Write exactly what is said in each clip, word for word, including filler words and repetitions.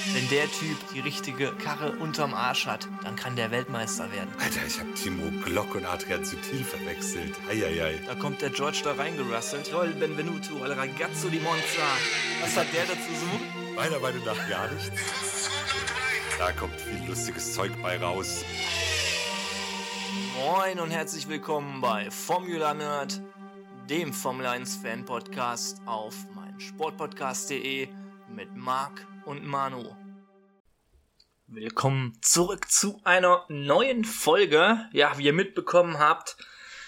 Wenn der Typ die richtige Karre unterm Arsch hat, dann kann der Weltmeister werden. Alter, ich hab Timo Glock und Adrian Sutil verwechselt. Eieiei. Da kommt der George da reingerasselt. Joel Benvenuto, al ragazzo di Monza. Was hat der dazu so? Meiner Meinung nach gar nichts. Da kommt viel lustiges Zeug bei raus. Moin und herzlich willkommen bei Formula Nerd, dem Formel eins Fan Podcast auf meinsportpodcast punkt de mit Marc und Manu. Willkommen zurück zu einer neuen Folge. Ja, wie ihr mitbekommen habt,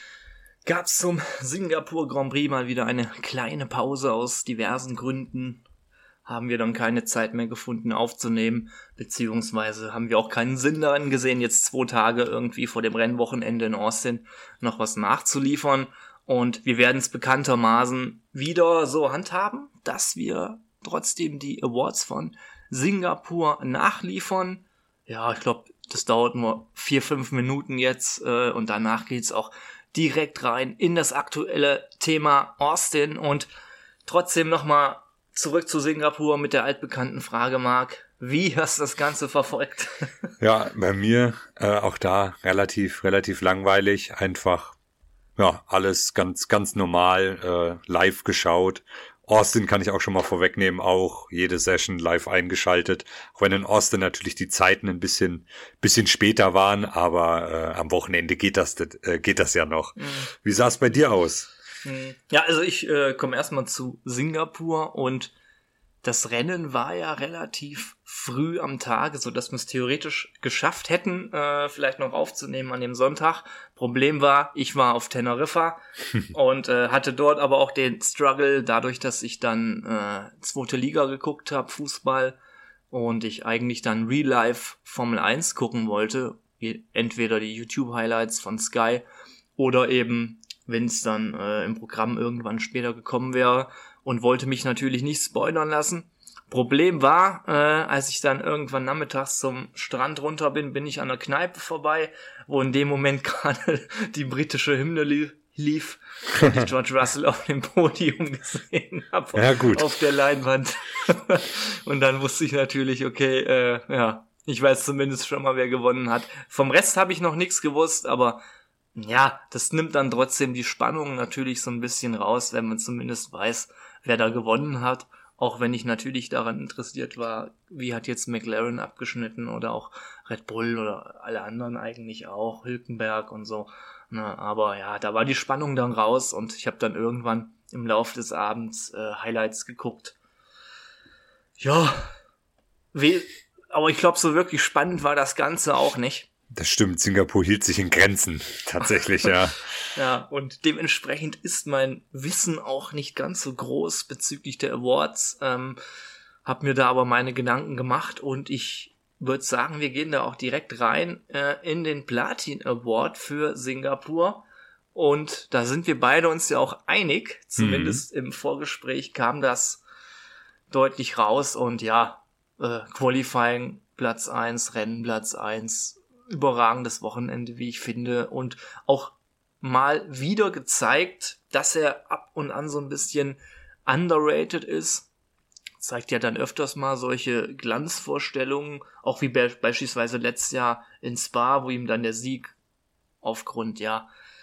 gab es zum Singapur Grand Prix mal wieder eine kleine Pause. Aus diversen Gründen haben wir dann keine Zeit mehr gefunden aufzunehmen, beziehungsweise haben wir auch keinen Sinn darin gesehen, jetzt zwei Tage irgendwie vor dem Rennwochenende in Austin noch was nachzuliefern. Und wir werden es bekanntermaßen wieder so handhaben, dass wir trotzdem die Awards von Singapur nachliefern. Ja, ich glaube, das dauert nur vier, fünf Minuten jetzt äh, und danach geht's auch direkt rein in das aktuelle Thema Austin. Und trotzdem nochmal zurück zu Singapur mit der altbekannten Frage, Marc. Wie hast du das Ganze verfolgt? Ja, bei mir äh, auch da relativ, relativ langweilig. Einfach, ja, alles ganz, ganz normal äh, live geschaut. Austin kann ich auch schon mal vorwegnehmen, auch jede Session live eingeschaltet. Auch wenn in Austin natürlich die Zeiten ein bisschen, bisschen später waren, aber äh, am Wochenende geht das, äh, geht das ja noch. Mhm. Wie sah es bei dir aus? Ja, also ich äh, komme erstmal zu Singapur und das Rennen war ja relativ früh am Tag, so dass wir es theoretisch geschafft hätten, äh, vielleicht noch aufzunehmen an dem Sonntag. Problem war, ich war auf Teneriffa und äh, hatte dort aber auch den Struggle, dadurch, dass ich dann äh, zweite Liga geguckt habe, Fußball, und ich eigentlich dann Real Life Formel eins gucken wollte, entweder die YouTube-Highlights von Sky oder eben, wenn es dann äh, im Programm irgendwann später gekommen wäre, und wollte mich natürlich nicht spoilern lassen. Problem war, äh, als ich dann irgendwann nachmittags zum Strand runter bin, bin ich an der Kneipe vorbei, wo in dem Moment gerade die britische Hymne lief, lief und ich George Russell auf dem Podium gesehen habe, ja, gut. Auf der Leinwand. Und dann wusste ich natürlich, okay, äh, ja, ich weiß zumindest schon mal, wer gewonnen hat. Vom Rest habe ich noch nichts gewusst, aber ja, das nimmt dann trotzdem die Spannung natürlich so ein bisschen raus, wenn man zumindest weiß, wer da gewonnen hat. Auch wenn ich natürlich daran interessiert war, wie hat jetzt McLaren abgeschnitten oder auch Red Bull oder alle anderen eigentlich auch, Hülkenberg und so. Na, aber ja, da war die Spannung dann raus und ich habe dann irgendwann im Laufe des Abends äh, Highlights geguckt. Ja, we- aber ich glaube, so wirklich spannend war das Ganze auch nicht. Das stimmt, Singapur hielt sich in Grenzen, tatsächlich, ja. Ja, und dementsprechend ist mein Wissen auch nicht ganz so groß bezüglich der Awards. Ähm, hab mir da aber meine Gedanken gemacht und ich würde sagen, wir gehen da auch direkt rein äh, in den Platin Award für Singapur. Und da sind wir beide uns ja auch einig, zumindest mhm. im Vorgespräch kam das deutlich raus. Und ja, äh, Qualifying Platz eins, Rennen Platz eins, überragendes Wochenende, wie ich finde, und auch mal wieder gezeigt, dass er ab und an so ein bisschen underrated ist. Zeigt ja dann öfters mal solche Glanzvorstellungen, auch wie be- beispielsweise letztes Jahr in Spa, wo ihm dann der Sieg aufgrund, ja,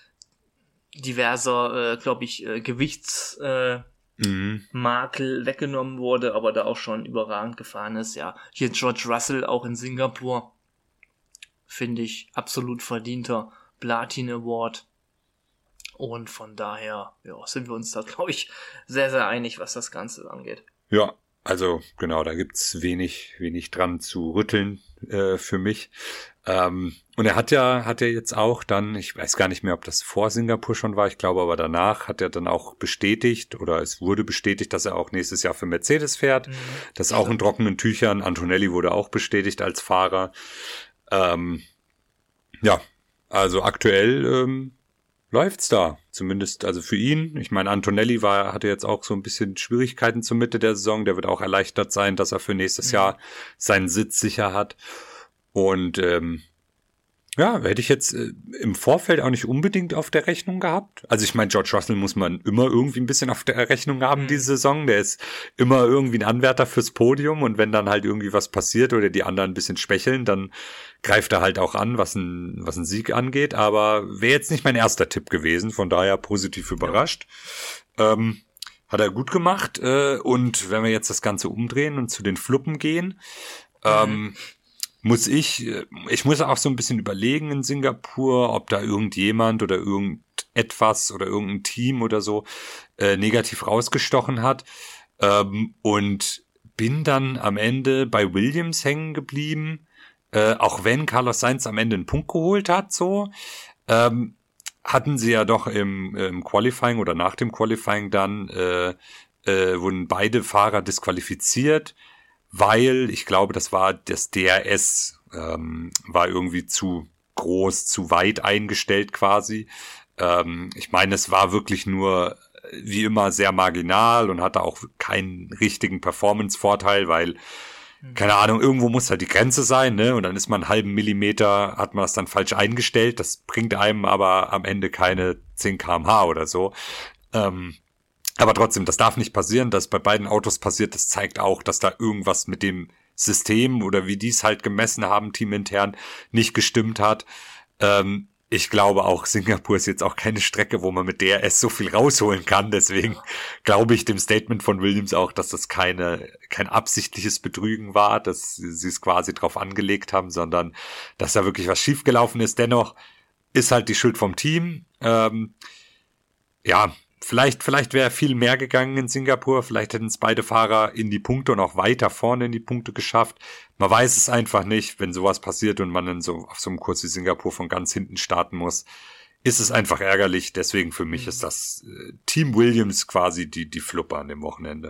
diverser, äh, glaube ich, äh, Gewichtsmakel äh, mhm. weggenommen wurde, aber da auch schon überragend gefahren ist. Ja, hier George Russell auch in Singapur, finde ich, absolut verdienter Platin Award. Und von daher ja, sind wir uns da, glaube ich, sehr, sehr einig, was das Ganze angeht. Ja, also genau, da gibt's wenig, wenig dran zu rütteln äh, für mich. Ähm, und er hat ja, hat er jetzt auch dann, ich weiß gar nicht mehr, ob das vor Singapur schon war, ich glaube aber danach hat er dann auch bestätigt, oder es wurde bestätigt, dass er auch nächstes Jahr für Mercedes fährt. Mhm. Das ist auch in trockenen Tüchern. Antonelli wurde auch bestätigt als Fahrer. Ähm, ja, also aktuell ähm, läuft's da, zumindest also für ihn. Ich meine, Antonelli war, hatte jetzt auch so ein bisschen Schwierigkeiten zur Mitte der Saison. Der wird auch erleichtert sein, dass er für nächstes mhm. Jahr seinen Sitz sicher hat. Und ähm, Ja, hätte ich jetzt äh, im Vorfeld auch nicht unbedingt auf der Rechnung gehabt. Also ich meine, George Russell muss man immer irgendwie ein bisschen auf der Rechnung haben, mhm. diese Saison. Der ist immer irgendwie ein Anwärter fürs Podium und wenn dann halt irgendwie was passiert oder die anderen ein bisschen schwächeln, dann greift er halt auch an, was ein, was ein Sieg angeht. Aber wäre jetzt nicht mein erster Tipp gewesen, von daher positiv überrascht. Ja. Ähm, hat er gut gemacht. Äh, und wenn wir jetzt das Ganze umdrehen und zu den Fluppen gehen, mhm. ähm, muss ich, ich muss auch so ein bisschen überlegen in Singapur, ob da irgendjemand oder irgendetwas oder irgendein Team oder so äh, negativ rausgestochen hat. Ähm, und bin dann am Ende bei Williams hängen geblieben, äh, auch wenn Carlos Sainz am Ende einen Punkt geholt hat, so, ähm, hatten sie ja doch im, im Qualifying oder nach dem Qualifying dann, äh, äh, wurden beide Fahrer disqualifiziert, weil ich glaube, das war das D R S, ähm, war irgendwie zu groß, zu weit eingestellt quasi. Ähm, ich meine, es war wirklich nur wie immer sehr marginal und hatte auch keinen richtigen Performance-Vorteil, weil, mhm. keine Ahnung, irgendwo muss halt die Grenze sein, ne? Und dann ist man einen halben Millimeter, hat man das dann falsch eingestellt. Das bringt einem aber am Ende keine zehn Kilometer pro Stunde oder so. Ähm, Aber trotzdem, das darf nicht passieren, dass bei beiden Autos passiert. Das zeigt auch, dass da irgendwas mit dem System oder wie die es halt gemessen haben, teamintern, nicht gestimmt hat. Ähm, ich glaube auch, Singapur ist jetzt auch keine Strecke, wo man mit D R S so viel rausholen kann. Deswegen glaube ich dem Statement von Williams auch, dass das keine kein absichtliches Betrügen war, dass sie es quasi drauf angelegt haben, sondern dass da wirklich was schiefgelaufen ist. Dennoch ist halt die Schuld vom Team. Ähm, ja, Vielleicht, vielleicht wäre viel mehr gegangen in Singapur. Vielleicht hätten es beide Fahrer in die Punkte und auch weiter vorne in die Punkte geschafft. Man weiß es einfach nicht, wenn sowas passiert und man dann so auf so einem Kurs wie Singapur von ganz hinten starten muss. Ist es einfach ärgerlich. Deswegen für mich ist das äh, Team Williams quasi die, die Fluppe an dem Wochenende.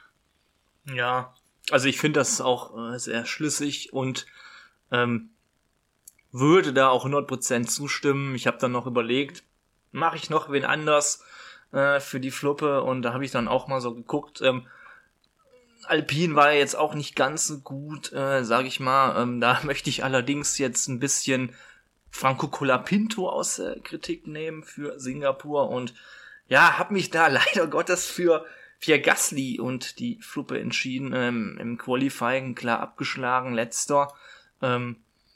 Ja, also ich finde das auch äh, sehr schlüssig und ähm, würde da auch hundert Prozent zustimmen. Ich habe dann noch überlegt, mache ich noch wen anders für die Fluppe und da habe ich dann auch mal so geguckt. Ähm, Alpine war ja jetzt auch nicht ganz so gut, äh, sage ich mal. Ähm, da möchte ich allerdings jetzt ein bisschen Franco Colapinto aus der Kritik nehmen für Singapur und ja, habe mich da leider Gottes für Pierre Gasly und die Fluppe entschieden. Ähm, im Qualifying klar abgeschlagen, letzter. Ähm,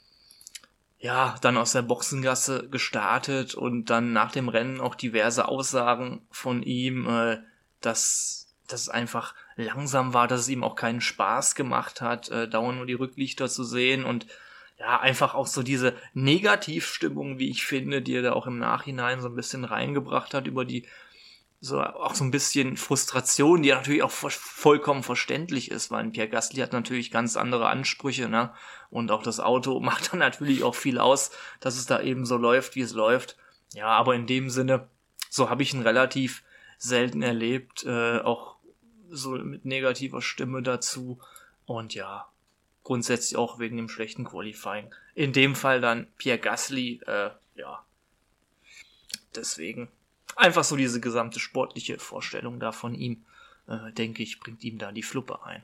ja, dann aus der Boxengasse gestartet und dann nach dem Rennen auch diverse Aussagen von ihm, äh, dass das einfach langsam war, dass es ihm auch keinen Spaß gemacht hat, äh, dauernd nur die Rücklichter zu sehen und ja, einfach auch so diese Negativstimmung, wie ich finde, die er da auch im Nachhinein so ein bisschen reingebracht hat über die, so auch so ein bisschen Frustration, die natürlich auch vollkommen verständlich ist, weil Pierre Gasly hat natürlich ganz andere Ansprüche, ne? Und auch das Auto macht dann natürlich auch viel aus, dass es da eben so läuft, wie es läuft. Ja, aber in dem Sinne, so habe ich ihn relativ selten erlebt, äh, auch so mit negativer Stimme dazu. Und ja, grundsätzlich auch wegen dem schlechten Qualifying. In dem Fall dann Pierre Gasly, äh, ja, deswegen einfach so diese gesamte sportliche Vorstellung da von ihm, äh, denke ich, bringt ihm da die Fluppe ein.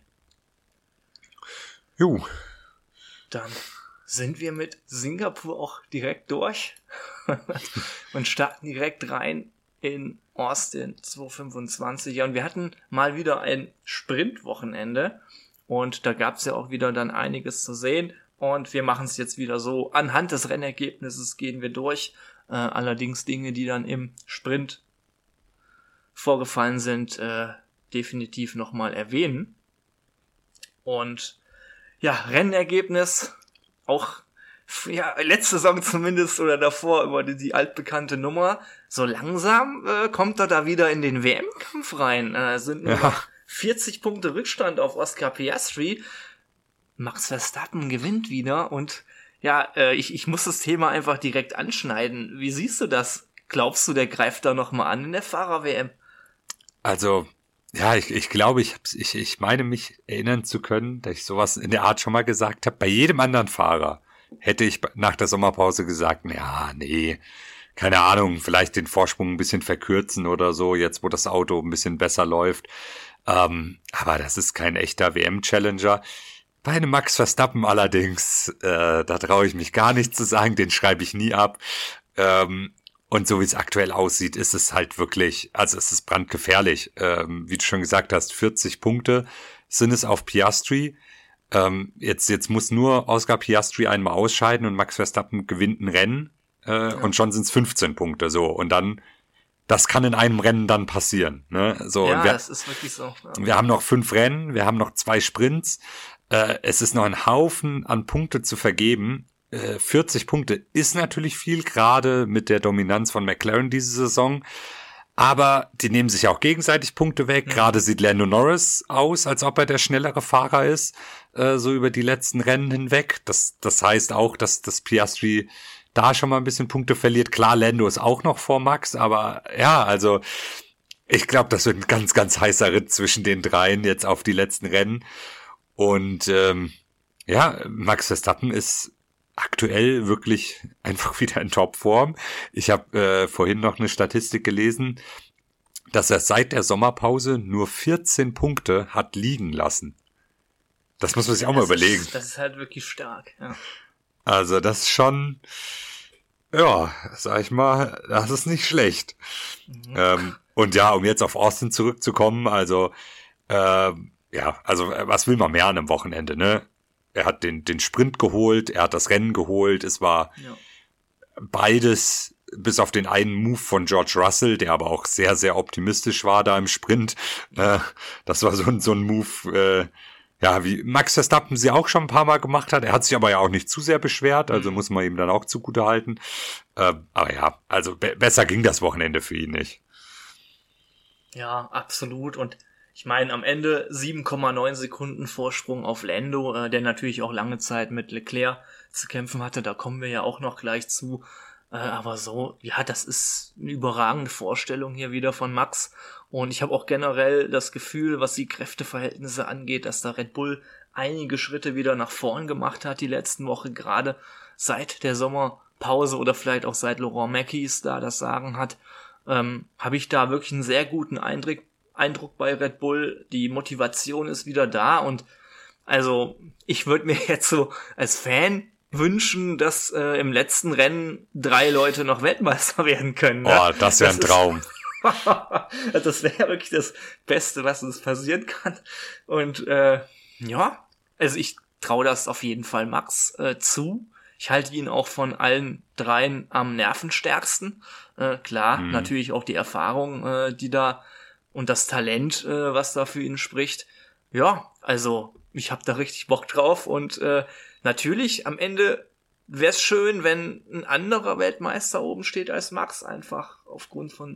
Jo. Dann sind wir mit Singapur auch direkt durch und starten direkt rein in Austin zweitausendfünfundzwanzig. Ja, und wir hatten mal wieder ein Sprintwochenende und da gab es ja auch wieder dann einiges zu sehen und wir machen es jetzt wieder so. Anhand des Rennergebnisses gehen wir durch. Äh, allerdings Dinge, die dann im Sprint vorgefallen sind, äh, definitiv nochmal erwähnen. Und ja, Rennergebnis, auch ja, letzte Saison zumindest oder davor über die, die altbekannte Nummer. So langsam äh, kommt er da wieder in den W M-Kampf rein. Äh, sind nur ja. vierzig Punkte Rückstand auf Oscar Piastri. Max Verstappen gewinnt wieder und ja, äh, ich, ich muss das Thema einfach direkt anschneiden. Wie siehst du das? Glaubst du, der greift da nochmal an in der Fahrer-W M? Also, ja, ich, ich glaube, ich, ich, ich meine mich erinnern zu können, dass ich sowas in der Art schon mal gesagt habe. Bei jedem anderen Fahrer hätte ich nach der Sommerpause gesagt, ja, nee, keine Ahnung, vielleicht den Vorsprung ein bisschen verkürzen oder so, jetzt wo das Auto ein bisschen besser läuft. Ähm, aber das ist kein echter W M-Challenger. Bei einem Max Verstappen allerdings, äh, da traue ich mich gar nicht zu sagen, den schreibe ich nie ab. Ähm, und so wie es aktuell aussieht, ist es halt wirklich, also es ist brandgefährlich. Ähm, wie du schon gesagt hast, vierzig Punkte sind es auf Piastri. Ähm, jetzt, jetzt muss nur Oscar Piastri einmal ausscheiden und Max Verstappen gewinnt ein Rennen äh, ja. und schon sind es fünfzehn Punkte. So und dann, das kann in einem Rennen dann passieren. Ne? So, ja, und wir, das ist wirklich so. Ja. Wir haben noch fünf Rennen, wir haben noch zwei Sprints. Äh, es ist noch ein Haufen an Punkte zu vergeben. Äh, vierzig Punkte ist natürlich viel, gerade mit der Dominanz von McLaren diese Saison. Aber die nehmen sich auch gegenseitig Punkte weg. Ja. Gerade sieht Lando Norris aus, als ob er der schnellere Fahrer ist, äh, so über die letzten Rennen hinweg. Das, das heißt auch, dass das Piastri da schon mal ein bisschen Punkte verliert. Klar, Lando ist auch noch vor Max, aber ja, also ich glaube, das wird ein ganz, ganz heißer Ritt zwischen den dreien jetzt auf die letzten Rennen. Und ähm, ja, Max Verstappen ist aktuell wirklich einfach wieder in Topform. Ich habe äh, vorhin noch eine Statistik gelesen, dass er seit der Sommerpause nur vierzehn Punkte hat liegen lassen. Das muss man sich ja, auch mal überlegen. Ist, das ist halt wirklich stark. Ja. Also das ist schon, ja, sag ich mal, das ist nicht schlecht. Mhm. Ähm, und ja, um jetzt auf Austin zurückzukommen, also äh, ja, also was will man mehr an einem Wochenende, ne? Er hat den den Sprint geholt, er hat das Rennen geholt, es war ja. beides, bis auf den einen Move von George Russell, der aber auch sehr, sehr optimistisch war da im Sprint. Äh, das war so ein, so ein Move, äh, ja, wie Max Verstappen sie auch schon ein paar Mal gemacht hat. Er hat sich aber ja auch nicht zu sehr beschwert, also mhm. muss man ihm dann auch zugute halten. Äh, aber ja, also be- besser ging das Wochenende für ihn nicht. Ja, absolut. Und ich meine, am Ende sieben Komma neun Sekunden Vorsprung auf Lando, äh, der natürlich auch lange Zeit mit Leclerc zu kämpfen hatte. Da kommen wir ja auch noch gleich zu. Äh, aber so, ja, das ist eine überragende Vorstellung hier wieder von Max. Und ich habe auch generell das Gefühl, was die Kräfteverhältnisse angeht, dass da Red Bull einige Schritte wieder nach vorn gemacht hat die letzten Wochen, gerade seit der Sommerpause oder vielleicht auch seit Laurent Mekies da das Sagen hat. Ähm, habe ich da wirklich einen sehr guten Eindruck Eindruck bei Red Bull, die Motivation ist wieder da und also ich würde mir jetzt so als Fan wünschen, dass äh, im letzten Rennen drei Leute noch Weltmeister werden können. Ne? Oh, das wäre ein Traum. Das wäre wirklich das Beste, was uns passieren kann. Und äh, ja, also ich traue das auf jeden Fall Max äh, zu. Ich halte ihn auch von allen dreien am nervenstärksten. Äh, klar, mhm. natürlich auch die Erfahrung, äh, die da und das Talent, äh, was da für ihn spricht. Ja, also ich habe da richtig Bock drauf und äh, natürlich am Ende wäre es schön, wenn ein anderer Weltmeister oben steht als Max, einfach aufgrund von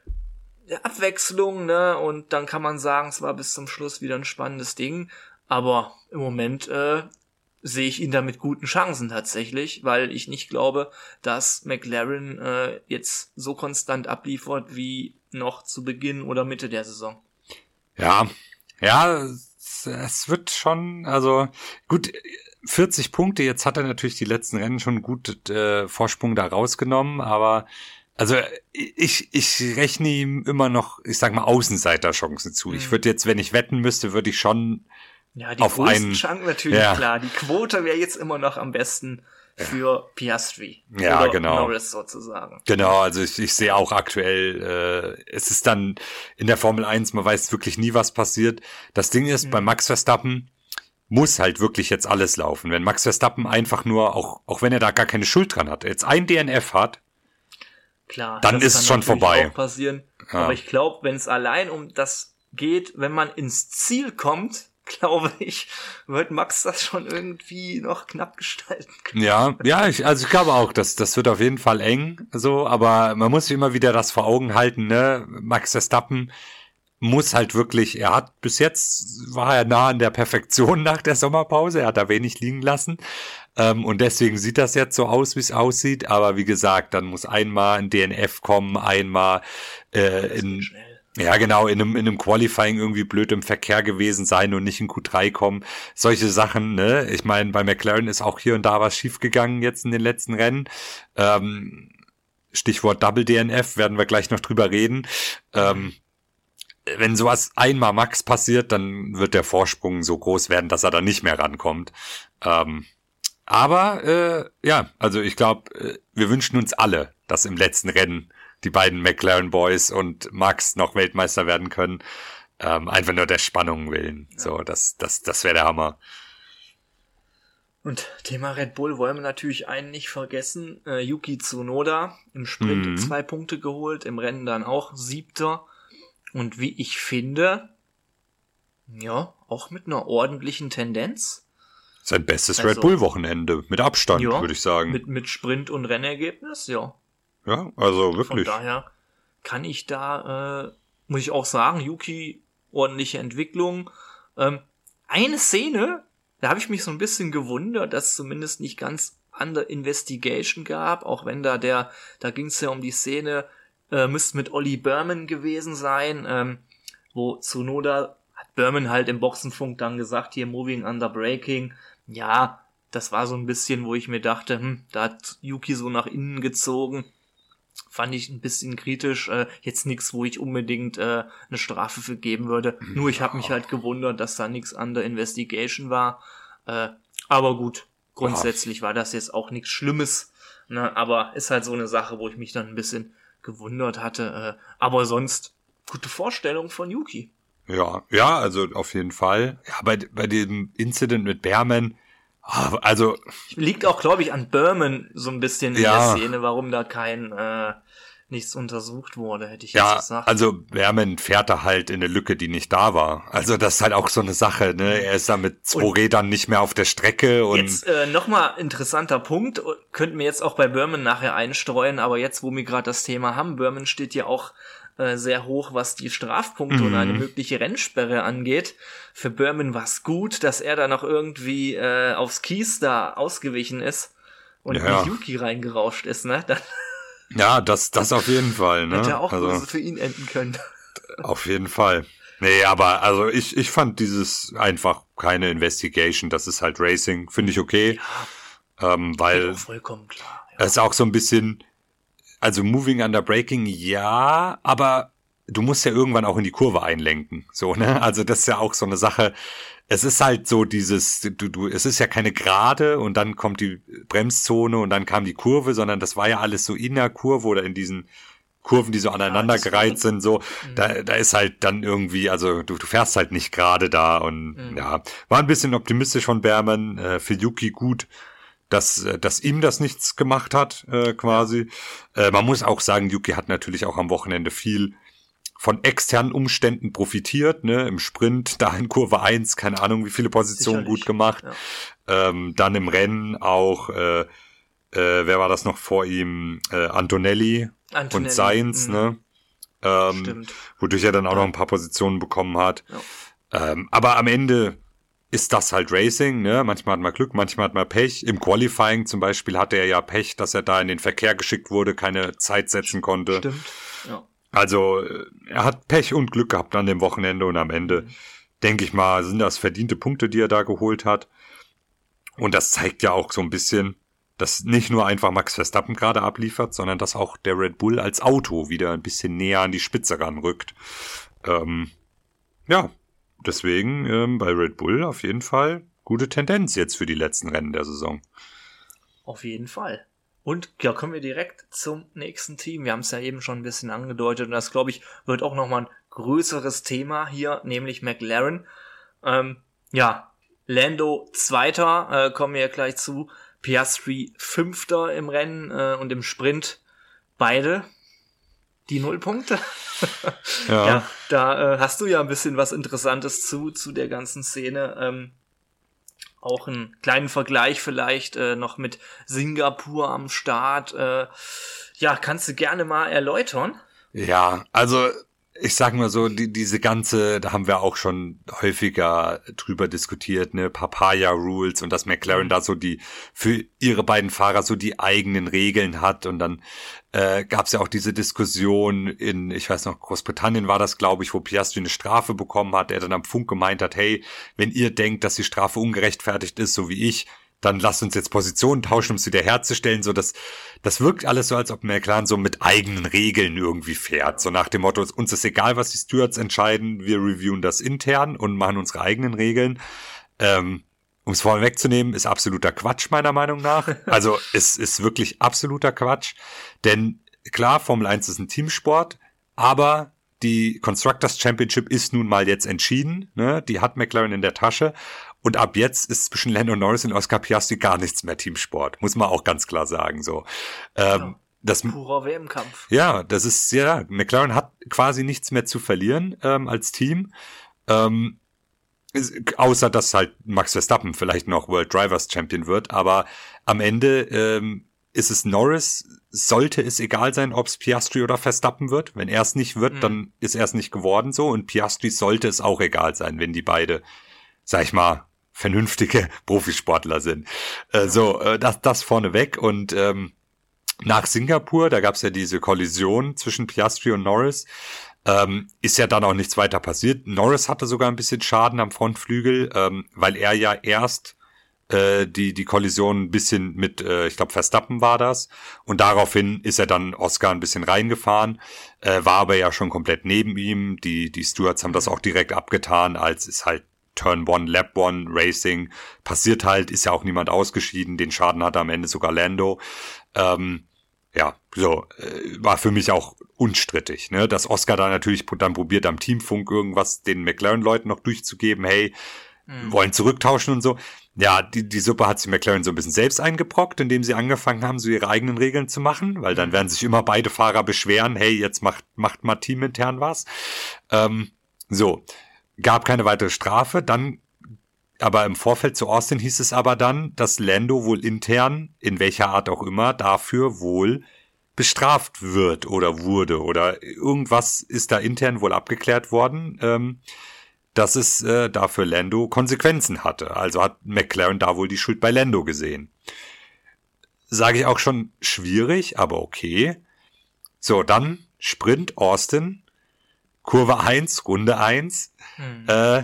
der Abwechslung, ne? Und dann kann man sagen, es war bis zum Schluss wieder ein spannendes Ding, aber im Moment äh, sehe ich ihn da mit guten Chancen tatsächlich, weil ich nicht glaube, dass McLaren äh, jetzt so konstant abliefert wie noch zu Beginn oder Mitte der Saison. Ja, ja, es, es wird schon, also gut, vierzig Punkte, jetzt hat er natürlich die letzten Rennen schon gut äh, Vorsprung da rausgenommen, aber also ich ich rechne ihm immer noch, ich sag mal, Außenseiterchancen zu. Mhm. Ich würde jetzt, wenn ich wetten müsste, würde ich schon ja, die auf größten einen Chancen natürlich, ja. Klar. Die Quote wäre jetzt immer noch am besten für ja. Piastri. Ja, oder genau. Norris sozusagen. Genau, also ich, ich sehe auch aktuell, äh, es ist dann in der Formel eins, man weiß wirklich nie, was passiert. Das Ding ist, mhm. bei Max Verstappen muss halt wirklich jetzt alles laufen. Wenn Max Verstappen einfach nur, auch auch wenn er da gar keine Schuld dran hat, jetzt ein D N F hat, klar, dann ist es schon vorbei. Auch passieren. Ja. Aber ich glaube, wenn es allein um das geht, wenn man ins Ziel kommt, glaube ich, wird Max das schon irgendwie noch knapp gestalten können. Ja, ja, ich, also ich glaube auch, dass das wird auf jeden Fall eng, so, aber man muss sich immer wieder das vor Augen halten, ne? Max Verstappen muss halt wirklich, er hat bis jetzt war er nah an der Perfektion nach der Sommerpause, er hat da wenig liegen lassen. Ähm, und deswegen sieht das jetzt so aus, wie es aussieht, aber wie gesagt, dann muss einmal ein D N F kommen, einmal äh, in schnell. Ja, genau, in einem, in einem Qualifying irgendwie blöd im Verkehr gewesen sein und nicht in Q drei kommen. Solche Sachen, ne? Ich meine, bei McLaren ist auch hier und da was schiefgegangen jetzt in den letzten Rennen. Ähm, Stichwort Double D N F, werden wir gleich noch drüber reden. Ähm, wenn sowas einmal Max passiert, dann wird der Vorsprung so groß werden, dass er da nicht mehr rankommt. Ähm, aber äh, ja, also ich glaube, äh, wir wünschen uns alle, dass im letzten Rennen die beiden McLaren Boys und Max noch Weltmeister werden können. Ähm, einfach nur der Spannung willen. Ja. So, das, das, das wäre der Hammer. Und Thema Red Bull wollen wir natürlich einen nicht vergessen. Äh, Yuki Tsunoda im Sprint mhm. zwei Punkte geholt, im Rennen dann auch Siebter. Und wie ich finde, ja, auch mit einer ordentlichen Tendenz. Sein bestes also, Red Bull-Wochenende, mit Abstand, ja, würde ich sagen. Mit, mit Sprint und Rennergebnis, ja. Ja, also wirklich. Von daher kann ich da, äh, muss ich auch sagen, Yuki, ordentliche Entwicklung. Ähm, eine Szene, da habe ich mich so ein bisschen gewundert, dass es zumindest nicht ganz Under Investigation gab, auch wenn da der, da ging es ja um die Szene, äh, müsste mit Ollie Berman gewesen sein, ähm, wo Tsunoda, hat Berman halt im Boxenfunk dann gesagt, hier Moving Under Braking, ja, das war so ein bisschen, wo ich mir dachte, hm, da hat Yuki so nach innen gezogen, fand ich ein bisschen kritisch, äh, jetzt nichts, wo ich unbedingt äh, eine Strafe für geben würde, mhm. nur ich habe mich halt gewundert, dass da nichts Under Investigation war, äh, aber gut, grundsätzlich war das jetzt auch nichts Schlimmes, ne, aber ist halt so eine Sache, wo ich mich dann ein bisschen gewundert hatte, äh, aber sonst gute Vorstellung von Yuki. Ja, ja, also auf jeden Fall. Ja, bei, bei dem Incident mit Berman, also... Liegt auch, glaube ich, an Berman so ein bisschen in ja. der Szene, warum da kein, äh, nichts untersucht wurde, hätte ich ja, jetzt gesagt. Ja, also Berman fährt da halt in eine Lücke, die nicht da war. Also das ist halt auch so eine Sache, ne? Er ist da mit zwei und Rädern nicht mehr auf der Strecke. Und jetzt äh, nochmal interessanter Punkt, könnten wir jetzt auch bei Berman nachher einstreuen, aber jetzt, wo wir gerade das Thema haben, Berman steht ja auch sehr hoch, was die Strafpunkte mhm. und eine mögliche Rennsperre angeht. Für Berman war es gut, dass er da noch irgendwie äh, aufs Kies da ausgewichen ist und ja. nicht Yuki reingerauscht ist, ne? Dann ja, das das auf jeden Fall, ne? Hätte auch also, für ihn enden können. Auf jeden Fall. Nee, aber also ich ich fand dieses einfach keine Investigation, das ist halt Racing, finde ich okay. Ja, ähm, weil vollkommen klar. Es ist auch so ein bisschen, also Moving Under Braking, ja, aber du musst ja irgendwann auch in die Kurve einlenken, so, ne? Also das ist ja auch so eine Sache. Es ist halt so dieses, du, du, es ist ja keine Gerade und dann kommt die Bremszone und dann kam die Kurve, sondern das war ja alles so in der Kurve oder in diesen Kurven, die so aneinandergereiht sind, so. Mhm. Da, da ist halt dann irgendwie, also du, du fährst halt nicht gerade da und mhm. ja, war ein bisschen optimistisch von Berman, äh, für Yuki gut, dass dass ihm das nichts gemacht hat, äh, quasi. Äh, man muss auch sagen, Yuki hat natürlich auch am Wochenende viel von externen Umständen profitiert, ne, im Sprint, da in Kurve eins, keine Ahnung, wie viele Positionen Sicherlich. Gut gemacht. Ja. Ähm, dann im Rennen auch, äh, äh, wer war das noch vor ihm? Äh, Antonelli, Antonelli und Sainz, mhm. ne? Ähm, Stimmt. Wodurch er dann auch ja. noch ein paar Positionen bekommen hat. Ja. Ähm, aber am Ende ist das halt Racing, ne? Manchmal hat man Glück, manchmal hat man Pech. Im Qualifying zum Beispiel hatte er ja Pech, dass er da in den Verkehr geschickt wurde, keine Zeit setzen konnte. Stimmt, ja. Also er hat Pech und Glück gehabt an dem Wochenende und am Ende, mhm. denke ich mal, sind das verdiente Punkte, die er da geholt hat. Und das zeigt ja auch so ein bisschen, dass nicht nur einfach Max Verstappen gerade abliefert, sondern dass auch der Red Bull als Auto wieder ein bisschen näher an die Spitze ranrückt. Ähm, ja, deswegen ähm, bei Red Bull auf jeden Fall gute Tendenz jetzt für die letzten Rennen der Saison. Auf jeden Fall. Und ja, kommen wir direkt zum nächsten Team. Wir haben es ja eben schon ein bisschen angedeutet und das, glaube ich, wird auch nochmal ein größeres Thema hier, nämlich McLaren. Ähm, ja, Lando Zweiter, äh, kommen wir ja gleich zu. Piastri Fünfter im Rennen äh, und im Sprint beide die Nullpunkte. Ja. Ja, da äh, hast du ja ein bisschen was Interessantes zu, zu der ganzen Szene. Ähm, auch einen kleinen Vergleich vielleicht äh, noch mit Singapur am Start. Äh, ja, kannst du gerne mal erläutern? Ja, also ich sag mal so, die, diese ganze, da haben wir auch schon häufiger drüber diskutiert, ne, Papaya Rules und dass McLaren da so die, für ihre beiden Fahrer so die eigenen Regeln hat und dann äh, gab es ja auch diese Diskussion in, ich weiß noch, Großbritannien war das, glaube ich, wo Piastri eine Strafe bekommen hat, der dann am Funk gemeint hat, hey, wenn ihr denkt, dass die Strafe ungerechtfertigt ist, so wie ich, dann lasst uns jetzt Positionen tauschen, um es wieder herzustellen. So, das, das wirkt alles so, als ob McLaren so mit eigenen Regeln irgendwie fährt. So nach dem Motto, uns ist egal, was die Stewards entscheiden, wir reviewen das intern und machen unsere eigenen Regeln. Ähm, um es vorne wegzunehmen, ist absoluter Quatsch, meiner Meinung nach. Also es ist wirklich absoluter Quatsch. Denn klar, Formel eins ist ein Teamsport, aber die Constructors Championship ist nun mal jetzt entschieden. Ne? Die hat McLaren in der Tasche. Und ab jetzt ist zwischen Lando Norris und Oscar Piastri gar nichts mehr Teamsport. Muss man auch ganz klar sagen. So. Ähm, ja, das, purer W M-Kampf. Ja, das ist, ja, McLaren hat quasi nichts mehr zu verlieren ähm, als Team. Ähm, außer, dass halt Max Verstappen vielleicht noch World Drivers Champion wird. Aber am Ende ähm, ist es Norris, sollte es egal sein, ob es Piastri oder Verstappen wird. Wenn er es nicht wird, mhm. dann ist er es nicht geworden so. Und Piastri sollte es auch egal sein, wenn die beide, sag ich mal, vernünftige Profisportler sind. Äh, so, äh, das, das vorneweg. Und ähm, nach Singapur, da gab es ja diese Kollision zwischen Piastri und Norris, ähm, ist ja dann auch nichts weiter passiert. Norris hatte sogar ein bisschen Schaden am Frontflügel, ähm, weil er ja erst äh, die die Kollision ein bisschen mit, äh, ich glaube Verstappen war das, und daraufhin ist er dann Oscar ein bisschen reingefahren, äh, war aber ja schon komplett neben ihm. Die die Stewards haben das auch direkt abgetan, als es halt Turn One, Lap One, Racing, passiert halt, ist ja auch niemand ausgeschieden, den Schaden hatte am Ende sogar Lando. Ähm, ja, so, äh, war für mich auch unstrittig, ne, dass Oscar da natürlich dann probiert, am Teamfunk irgendwas den McLaren-Leuten noch durchzugeben, hey, mhm. wollen zurücktauschen und so. Ja, die, die Suppe hat sich McLaren so ein bisschen selbst eingebrockt, indem sie angefangen haben, so ihre eigenen Regeln zu machen, weil dann werden sich immer beide Fahrer beschweren, hey, jetzt macht, macht mal teamintern was. Ähm, so. Gab keine weitere Strafe, dann, aber im Vorfeld zu Austin hieß es aber dann, dass Lando wohl intern, in welcher Art auch immer, dafür wohl bestraft wird oder wurde oder irgendwas ist da intern wohl abgeklärt worden, ähm, dass es äh, dafür Lando Konsequenzen hatte. Also hat McLaren da wohl die Schuld bei Lando gesehen. Sage ich auch schon schwierig, aber okay. So, dann Sprint Austin, Kurve eins, Runde eins. Hm. Äh,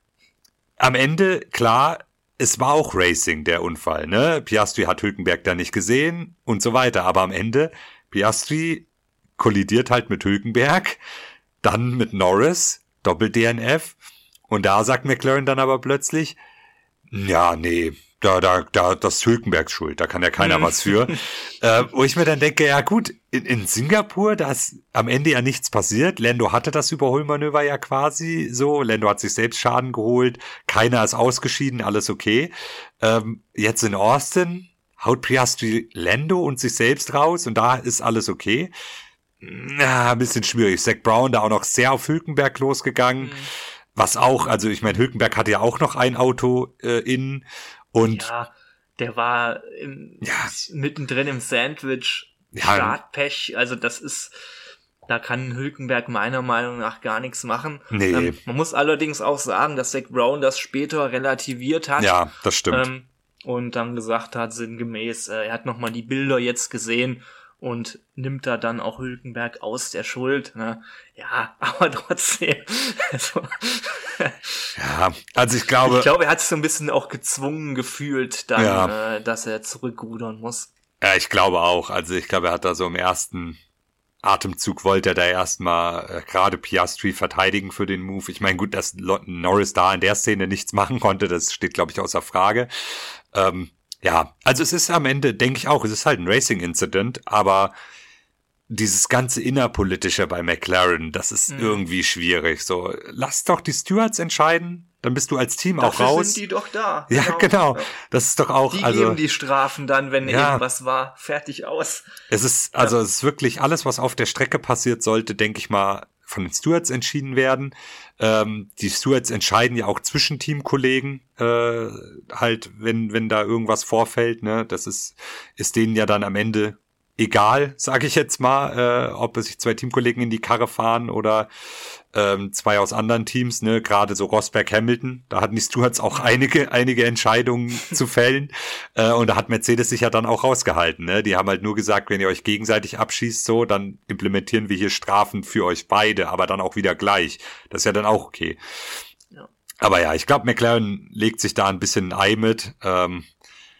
am Ende, klar, es war auch Racing, der Unfall, ne? Piastri hat Hülkenberg da nicht gesehen und so weiter. Aber am Ende, Piastri kollidiert halt mit Hülkenberg, dann mit Norris, Doppel-D N F. Und da sagt McLaren dann aber plötzlich, ja, nee, da, da, da, das ist Hülkenbergs Schuld, da kann ja keiner mhm. was für. äh, wo ich mir dann denke, ja gut, in, in Singapur, da ist am Ende ja nichts passiert. Lando hatte das Überholmanöver ja quasi so. Lando hat sich selbst Schaden geholt. Keiner ist ausgeschieden, alles okay. Ähm, jetzt in Austin haut Piastri Lando und sich selbst raus und da ist alles okay. Na, ein bisschen schwierig. Zac Brown da auch noch sehr auf Hülkenberg losgegangen. Mhm. Was auch, also ich meine, Hülkenberg hatte ja auch noch ein Auto äh, innen. Und ja, der war im, ja. mittendrin im Sandwich, ja. Startpech, also das ist, da kann Hülkenberg meiner Meinung nach gar nichts machen. Nee. Ähm, man muss allerdings auch sagen, dass Zac Brown das später relativiert hat. Ja, das stimmt. Ähm, und dann gesagt hat, sinngemäß, äh, er hat nochmal die Bilder jetzt gesehen und nimmt da dann auch Hülkenberg aus der Schuld. Ne? Ja, aber trotzdem. Also, ja, also ich glaube... Ich glaube, er hat sich so ein bisschen auch gezwungen gefühlt, dann, ja. äh, dass er zurückrudern muss. Ja, ich glaube auch. Also ich glaube, er hat da so im ersten Atemzug wollte er da erstmal äh, gerade Piastri verteidigen für den Move. Ich meine, gut, dass Norris da in der Szene nichts machen konnte, das steht, glaube ich, außer Frage. Ähm, Ja, also es ist am Ende, denke ich auch, es ist halt ein Racing-Incident, aber dieses ganze Innerpolitische bei McLaren, das ist mhm. irgendwie schwierig. So, lass doch die Stewards entscheiden, dann bist du als Team Dafür auch raus. sind die doch da. Ja, genau. genau. Ja. Das ist doch auch, die also. geben die Strafen dann, wenn ja. irgendwas war, fertig aus. Es ist, also ja. es ist wirklich alles, was auf der Strecke passiert, sollte, denke ich mal, von den Stewards entschieden werden. Ähm, die Stewards entscheiden ja auch zwischen Teamkollegen, äh, halt, wenn wenn da irgendwas vorfällt, ne, das ist ist denen ja dann am Ende egal, sage ich jetzt mal, äh, ob es sich zwei Teamkollegen in die Karre fahren oder ähm, zwei aus anderen Teams, ne, gerade so Rosberg, Hamilton, da hatten die Stewards auch einige einige Entscheidungen zu fällen, äh, und da hat Mercedes sich ja dann auch rausgehalten, ne, die haben halt nur gesagt, wenn ihr euch gegenseitig abschießt, so, dann implementieren wir hier Strafen für euch beide, aber dann auch wieder gleich, das ist ja dann auch okay. Ja. Aber ja, ich glaube, McLaren legt sich da ein bisschen ein Ei mit, ähm,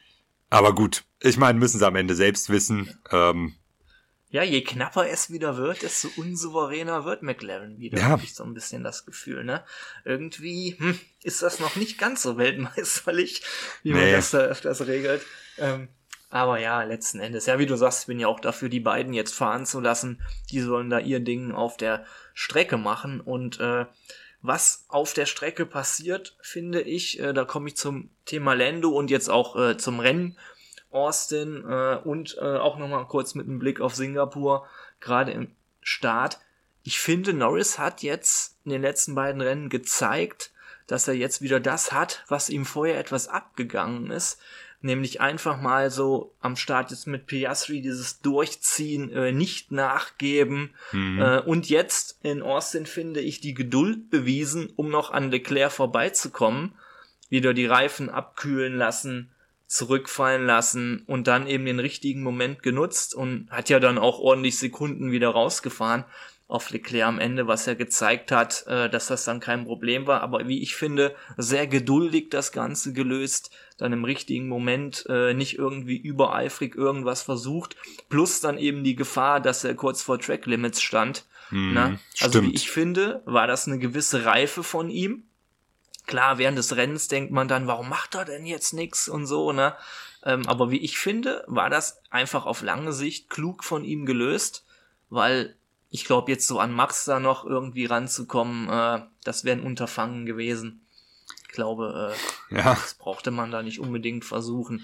Aber gut, ich meine, müssen sie am Ende selbst wissen. Ähm, ja, je knapper es wieder wird, desto unsouveräner wird McLaren wieder. Ja. Habe ich so ein bisschen das Gefühl, ne? Irgendwie hm, ist das noch nicht ganz so weltmeisterlich, wie man Nee. das da öfters regelt. Ähm, aber ja, letzten Endes, ja, wie du sagst, ich bin ja auch dafür, die beiden jetzt fahren zu lassen. Die sollen da ihr Ding auf der Strecke machen. Und äh, was auf der Strecke passiert, finde ich, äh, da komme ich zum Thema Lando und jetzt auch äh, zum Rennen Austin äh, und äh, auch nochmal kurz mit einem Blick auf Singapur, gerade im Start. Ich finde, Norris hat jetzt in den letzten beiden Rennen gezeigt, dass er jetzt wieder das hat, was ihm vorher etwas abgegangen ist, nämlich einfach mal so am Start jetzt mit Piastri dieses Durchziehen, äh, nicht nachgeben Mhm. äh, und jetzt in Austin, finde ich, die Geduld bewiesen, um noch an Leclerc vorbeizukommen, wieder die Reifen abkühlen lassen, zurückfallen lassen und dann eben den richtigen Moment genutzt und hat ja dann auch ordentlich Sekunden wieder rausgefahren auf Leclerc am Ende, was ja gezeigt hat, äh, dass das dann kein Problem war, aber wie ich finde, sehr geduldig das Ganze gelöst, dann im richtigen Moment äh, nicht irgendwie übereifrig irgendwas versucht, plus dann eben die Gefahr, dass er kurz vor Track Limits stand. Mhm, Na? Also stimmt. wie ich finde, war das eine gewisse Reife von ihm. Klar, während des Rennens denkt man dann, warum macht er denn jetzt nix und so, ne? Ähm, aber wie ich finde, war das einfach auf lange Sicht klug von ihm gelöst, weil ich glaube, jetzt so an Max da noch irgendwie ranzukommen, äh, das wäre ein Unterfangen gewesen. Ich glaube, äh, Ja. das brauchte man da nicht unbedingt versuchen.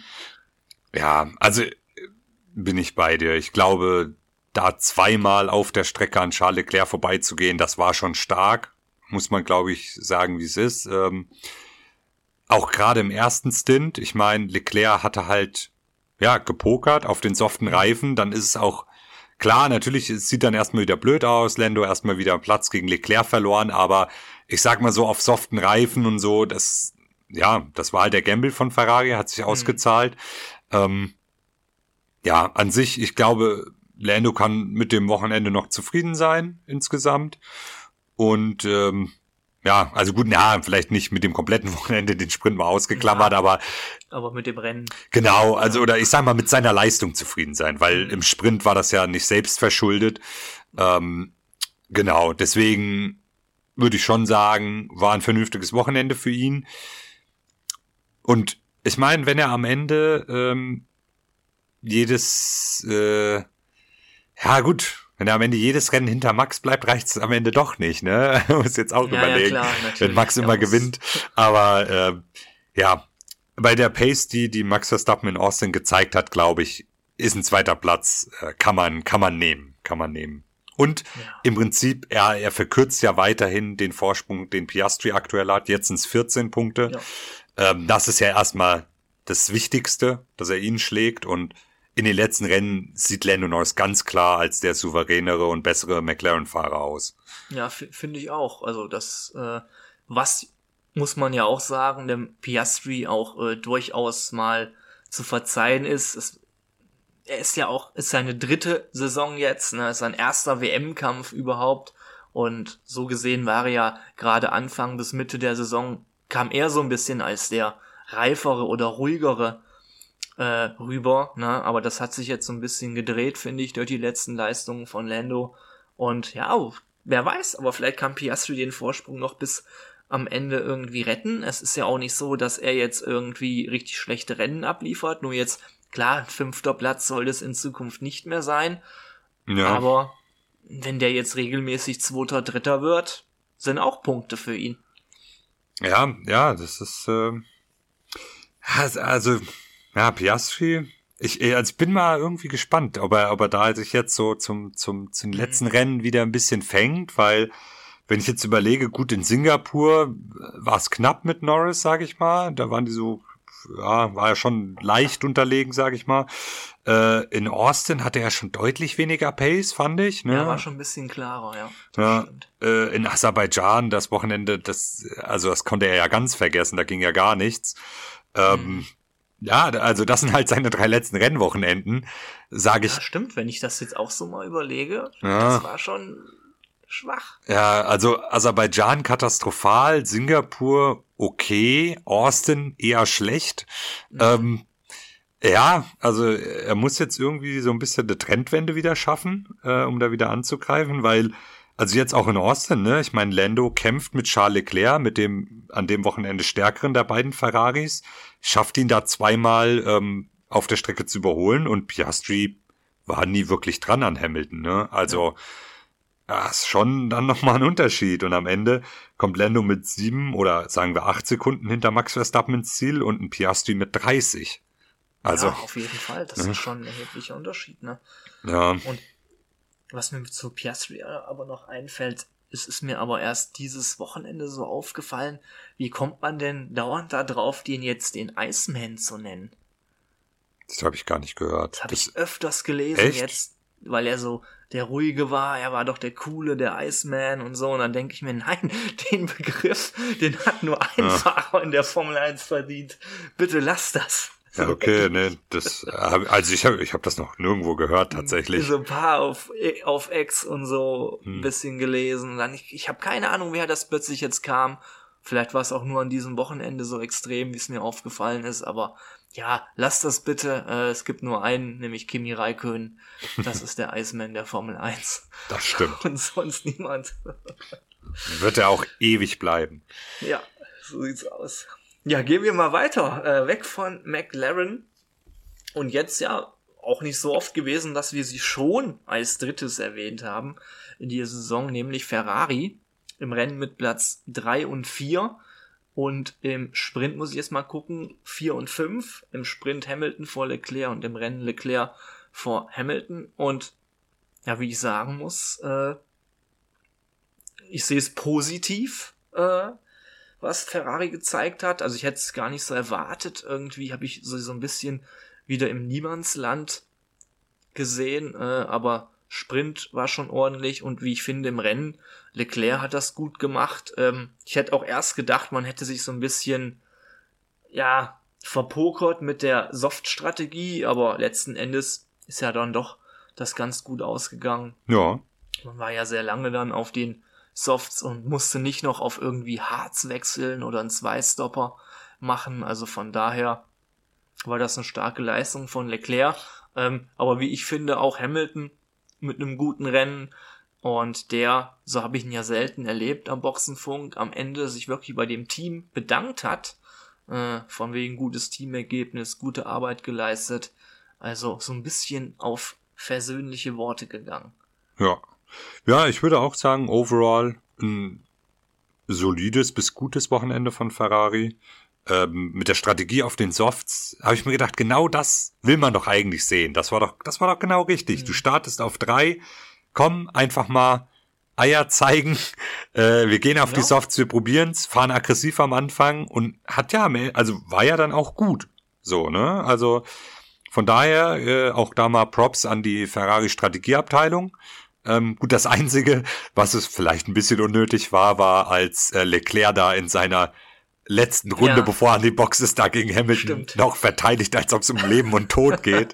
Ja, also äh, bin ich bei dir. Ich glaube, da zweimal auf der Strecke an Charles Leclerc vorbeizugehen, das war schon stark. Muss man, glaube ich, sagen, wie es ist. Ähm, auch gerade im ersten Stint, ich meine, Leclerc hatte halt, ja, gepokert auf den soften Reifen, dann ist es auch klar, natürlich, es sieht dann erstmal wieder blöd aus, Lando erstmal wieder Platz gegen Leclerc verloren, aber ich sag mal so, auf soften Reifen und so, das, ja, das war halt der Gamble von Ferrari, hat sich ausgezahlt. Ähm, ja, an sich, ich glaube, Lando kann mit dem Wochenende noch zufrieden sein, insgesamt. Und ähm, ja, also gut, na, vielleicht nicht mit dem kompletten Wochenende, den Sprint mal ausgeklammert, Ja. aber Aber mit dem Rennen, genau, also oder ich sag mal mit seiner Leistung zufrieden sein, weil Mhm. im Sprint war das ja nicht selbst verschuldet. Ähm, genau, deswegen würde ich schon sagen, war ein vernünftiges Wochenende für ihn. Und ich meine, wenn er am Ende ähm, jedes, äh, ja gut, wenn er am Ende jedes Rennen hinter Max bleibt, reicht es am Ende doch nicht, ne? Muss jetzt auch Ja, ja, überlegen, klar, natürlich. wenn Max Der immer muss- gewinnt. Aber äh, ja, bei der Pace, die die Max Verstappen in Austin gezeigt hat, glaube ich, ist ein zweiter Platz, äh, kann man kann man nehmen, kann man nehmen. Und Ja. im Prinzip, er, er verkürzt ja weiterhin den Vorsprung, den Piastri aktuell hat. Jetzt sind es vierzehn Punkte. Ja. Ähm, das ist ja erstmal das Wichtigste, dass er ihn schlägt. Und in den letzten Rennen sieht Lando Norris ganz klar als der souveränere und bessere McLaren-Fahrer aus. Ja, f- finde ich auch. Also das, äh, was muss man ja auch sagen, dem Piastri auch äh, durchaus mal zu verzeihen ist. Es, er ist ja auch, ist seine dritte Saison jetzt, ne, ist sein erster W M-Kampf überhaupt. Und so gesehen war er ja gerade Anfang bis Mitte der Saison, kam er so ein bisschen als der reifere oder ruhigere äh, rüber, ne? Aber das hat sich jetzt so ein bisschen gedreht, finde ich, durch die letzten Leistungen von Lando. Und ja, wer weiß, aber vielleicht kann Piastri den Vorsprung noch bis am Ende irgendwie retten. Es ist ja auch nicht so, dass er jetzt irgendwie richtig schlechte Rennen abliefert. Nur jetzt, klar, fünfter Platz soll das in Zukunft nicht mehr sein. Ja, Aber wenn der jetzt regelmäßig zweiter, dritter wird, sind auch Punkte für ihn. ja, ja, das ist äh, ja, also ja, Piastri. Ich, also ich bin mal irgendwie gespannt, ob er, ob er da sich jetzt so zum zum zum letzten Rennen wieder ein bisschen fängt, weil wenn ich jetzt überlege, gut, in Singapur war es knapp mit Norris, sage ich mal. Da waren die so, ja, war ja schon leicht unterlegen, sage ich mal. Äh, in Austin hatte er schon deutlich weniger Pace, fand ich. Ne? Ja, war schon ein bisschen klarer, ja. Das Ja, stimmt. äh, in Aserbaidschan, das Wochenende, das, also das konnte er ja ganz vergessen, da ging ja gar nichts. Ähm, Mhm. Ja, also das sind halt seine drei letzten Rennwochenenden, sage ich. Ja, stimmt, wenn ich das jetzt auch so mal überlege, Ja. das war schon schwach. Ja, also Aserbaidschan katastrophal, Singapur okay, Austin eher schlecht. Mhm. Ähm, Ja, also er muss jetzt irgendwie so ein bisschen eine Trendwende wieder schaffen, äh, um da wieder anzugreifen, weil, also jetzt auch in Austin, ne, ich meine, Lando kämpft mit Charles Leclerc, mit dem an dem Wochenende stärkeren der beiden Ferraris, schafft ihn da zweimal ähm, auf der Strecke zu überholen und Piastri war nie wirklich dran an Hamilton, ne, also ja, ist schon dann nochmal ein Unterschied und am Ende kommt Lando mit sieben oder sagen wir acht Sekunden hinter Max Verstappen ins Ziel und ein Piastri mit dreißig. Also, ja, auf jeden Fall. Das ja. ist schon ein erheblicher Unterschied, ne? Ja. Und was mir zu Piastri aber noch einfällt, es ist mir aber erst dieses Wochenende so aufgefallen, wie kommt man denn dauernd da drauf, den jetzt den Iceman zu nennen? Das habe ich gar nicht gehört. Das habe ich öfters gelesen echt? jetzt, weil er so der Ruhige war, er war doch der Coole, der Iceman und so. Und dann denke ich mir, nein, den Begriff, den hat nur ein ja. Fahrer in der Formel eins verdient. Bitte lass das. Ja, okay, ne, das, also ich habe ich hab das noch nirgendwo gehört, tatsächlich. So ein paar auf, auf X und so ein hm. bisschen gelesen. Und dann, ich, ich habe keine Ahnung, wer das plötzlich jetzt kam. Vielleicht war es auch nur an diesem Wochenende so extrem, wie es mir aufgefallen ist. Aber ja, lasst das bitte. Äh, es gibt nur einen, nämlich Kimi Räikkönen. Das ist der Iceman der Formel eins. Das stimmt. Und sonst niemand. Wird er auch ewig bleiben. Ja, so sieht's aus. Ja, gehen wir mal weiter. Äh, weg von McLaren. Und jetzt ja auch nicht so oft gewesen, dass wir sie schon als drittes erwähnt haben in dieser Saison, nämlich Ferrari im Rennen mit Platz drei und vier. Und im Sprint muss ich jetzt mal gucken, vier und fünf. Im Sprint Hamilton vor Leclerc und im Rennen Leclerc vor Hamilton. Und ja, wie ich sagen muss, äh, ich sehe es positiv, äh, was Ferrari gezeigt hat. Also ich hätte es gar nicht so erwartet. Irgendwie habe ich so, so ein bisschen wieder im Niemandsland gesehen, äh, aber Sprint war schon ordentlich und wie ich finde im Rennen, Leclerc hat das gut gemacht. Ähm, ich hätte auch erst gedacht, man hätte sich so ein bisschen, ja, verpokert mit der Soft-Strategie, aber letzten Endes ist ja dann doch das ganz gut ausgegangen. Ja. Man war ja sehr lange dann auf den Softs und musste nicht noch auf irgendwie Harz wechseln oder einen Zwei-Stopper machen. Also von daher war das eine starke Leistung von Leclerc. Ähm, aber wie ich finde, auch Hamilton mit einem guten Rennen. Und der, so habe ich ihn ja selten erlebt am Boxenfunk, am Ende sich wirklich bei dem Team bedankt hat. Äh, von wegen gutes Teamergebnis, gute Arbeit geleistet. Also so ein bisschen auf versöhnliche Worte gegangen. Ja. Ja, ich würde auch sagen, overall ein solides bis gutes Wochenende von Ferrari. Ähm, mit der Strategie auf den Softs habe ich mir gedacht, genau das will man doch eigentlich sehen. Das war doch, das war doch genau richtig. Mhm. Du startest auf drei, komm, einfach mal Eier zeigen. Äh, wir gehen auf ja. die Softs, wir probieren's, fahren aggressiv am Anfang und hat ja, also war ja dann auch gut. So, ne? Also von daher äh, auch da mal Props an die Ferrari-Strategieabteilung. Ähm, gut, das Einzige, was es vielleicht ein bisschen unnötig war, war, als äh, Leclerc da in seiner letzten Runde, ja. bevor er an die Box ist, da gegen Hamilton Stimmt. noch verteidigt, als ob es um Leben und Tod geht.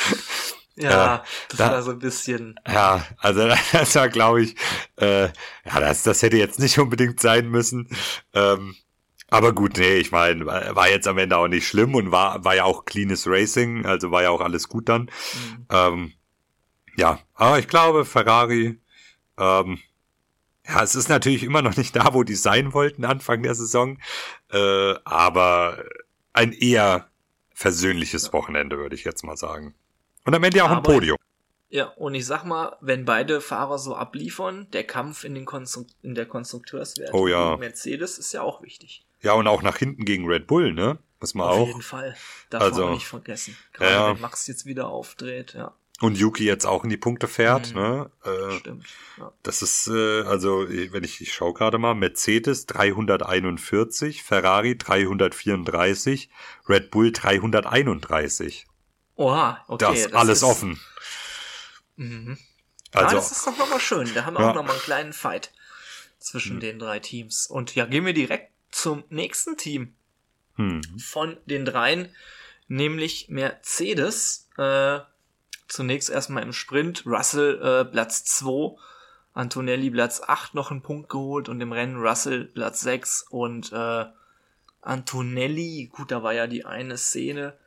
ja, äh, das da, war so ein bisschen... Ja, also das war, glaube ich, äh, ja, das, das hätte jetzt nicht unbedingt sein müssen. Ähm, aber gut, nee, ich meine, war jetzt am Ende auch nicht schlimm und war, war ja auch cleanes Racing, also war ja auch alles gut dann. Mhm. Ähm, Ja, aber ich glaube, Ferrari, ähm, ja, es ist natürlich immer noch nicht da, wo die sein wollten Anfang der Saison, äh, aber ein eher versöhnliches Wochenende, würde ich jetzt mal sagen. Und am Ende auch aber, ein Podium. Ja, und ich sag mal, wenn beide Fahrer so abliefern, der Kampf in, den Konstru- in der Konstrukteurswertung oh, ja. gegen Mercedes ist ja auch wichtig. Ja, und auch nach hinten gegen Red Bull, ne? Muss man Auf auch. Auf jeden Fall. Darf also, man nicht vergessen. Gerade ja. wenn Max jetzt wieder aufdreht, ja. Und Yuki jetzt auch in die Punkte fährt, mhm. ne? Äh, Stimmt. Ja. Das ist, äh, also, wenn ich, ich schaue gerade mal, Mercedes dreihunderteinundvierzig, Ferrari dreihundertvierunddreißig, Red Bull dreihunderteinunddreißig. Oha, okay. Das, das alles ist offen. Mhm. Also, ja, das ist doch nochmal schön. Da haben wir ja. auch nochmal einen kleinen Fight zwischen mhm. den drei Teams. Und ja, gehen wir direkt zum nächsten Team mhm. von den dreien, nämlich Mercedes. Äh, Zunächst erstmal im Sprint, Russell äh, Platz zwei, Antonelli Platz acht noch einen Punkt geholt und im Rennen Russell Platz sechs und äh, Antonelli, gut, da war ja die eine Szene,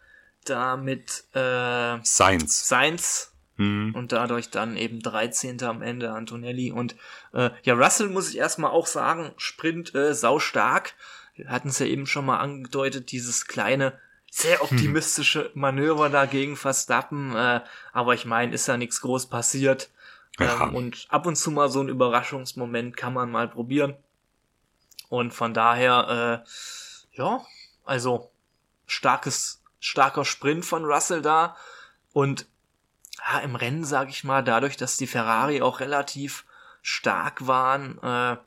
da mit äh, Sainz. Sainz Mhm. und dadurch dann eben dreizehnter am Ende Antonelli. Und äh, ja, Russell muss ich erstmal auch sagen, Sprint äh, sau stark. Wir hatten es ja eben schon mal angedeutet, dieses kleine, sehr optimistische Manöver da gegen Verstappen. Äh, aber ich meine, ist ja nichts groß passiert. Ja. Ähm, und ab und zu mal so ein Überraschungsmoment kann man mal probieren. Und von daher, äh, ja, also starkes, starker Sprint von Russell da. Und ja, im Rennen, sage ich mal, dadurch, dass die Ferrari auch relativ stark waren, äh,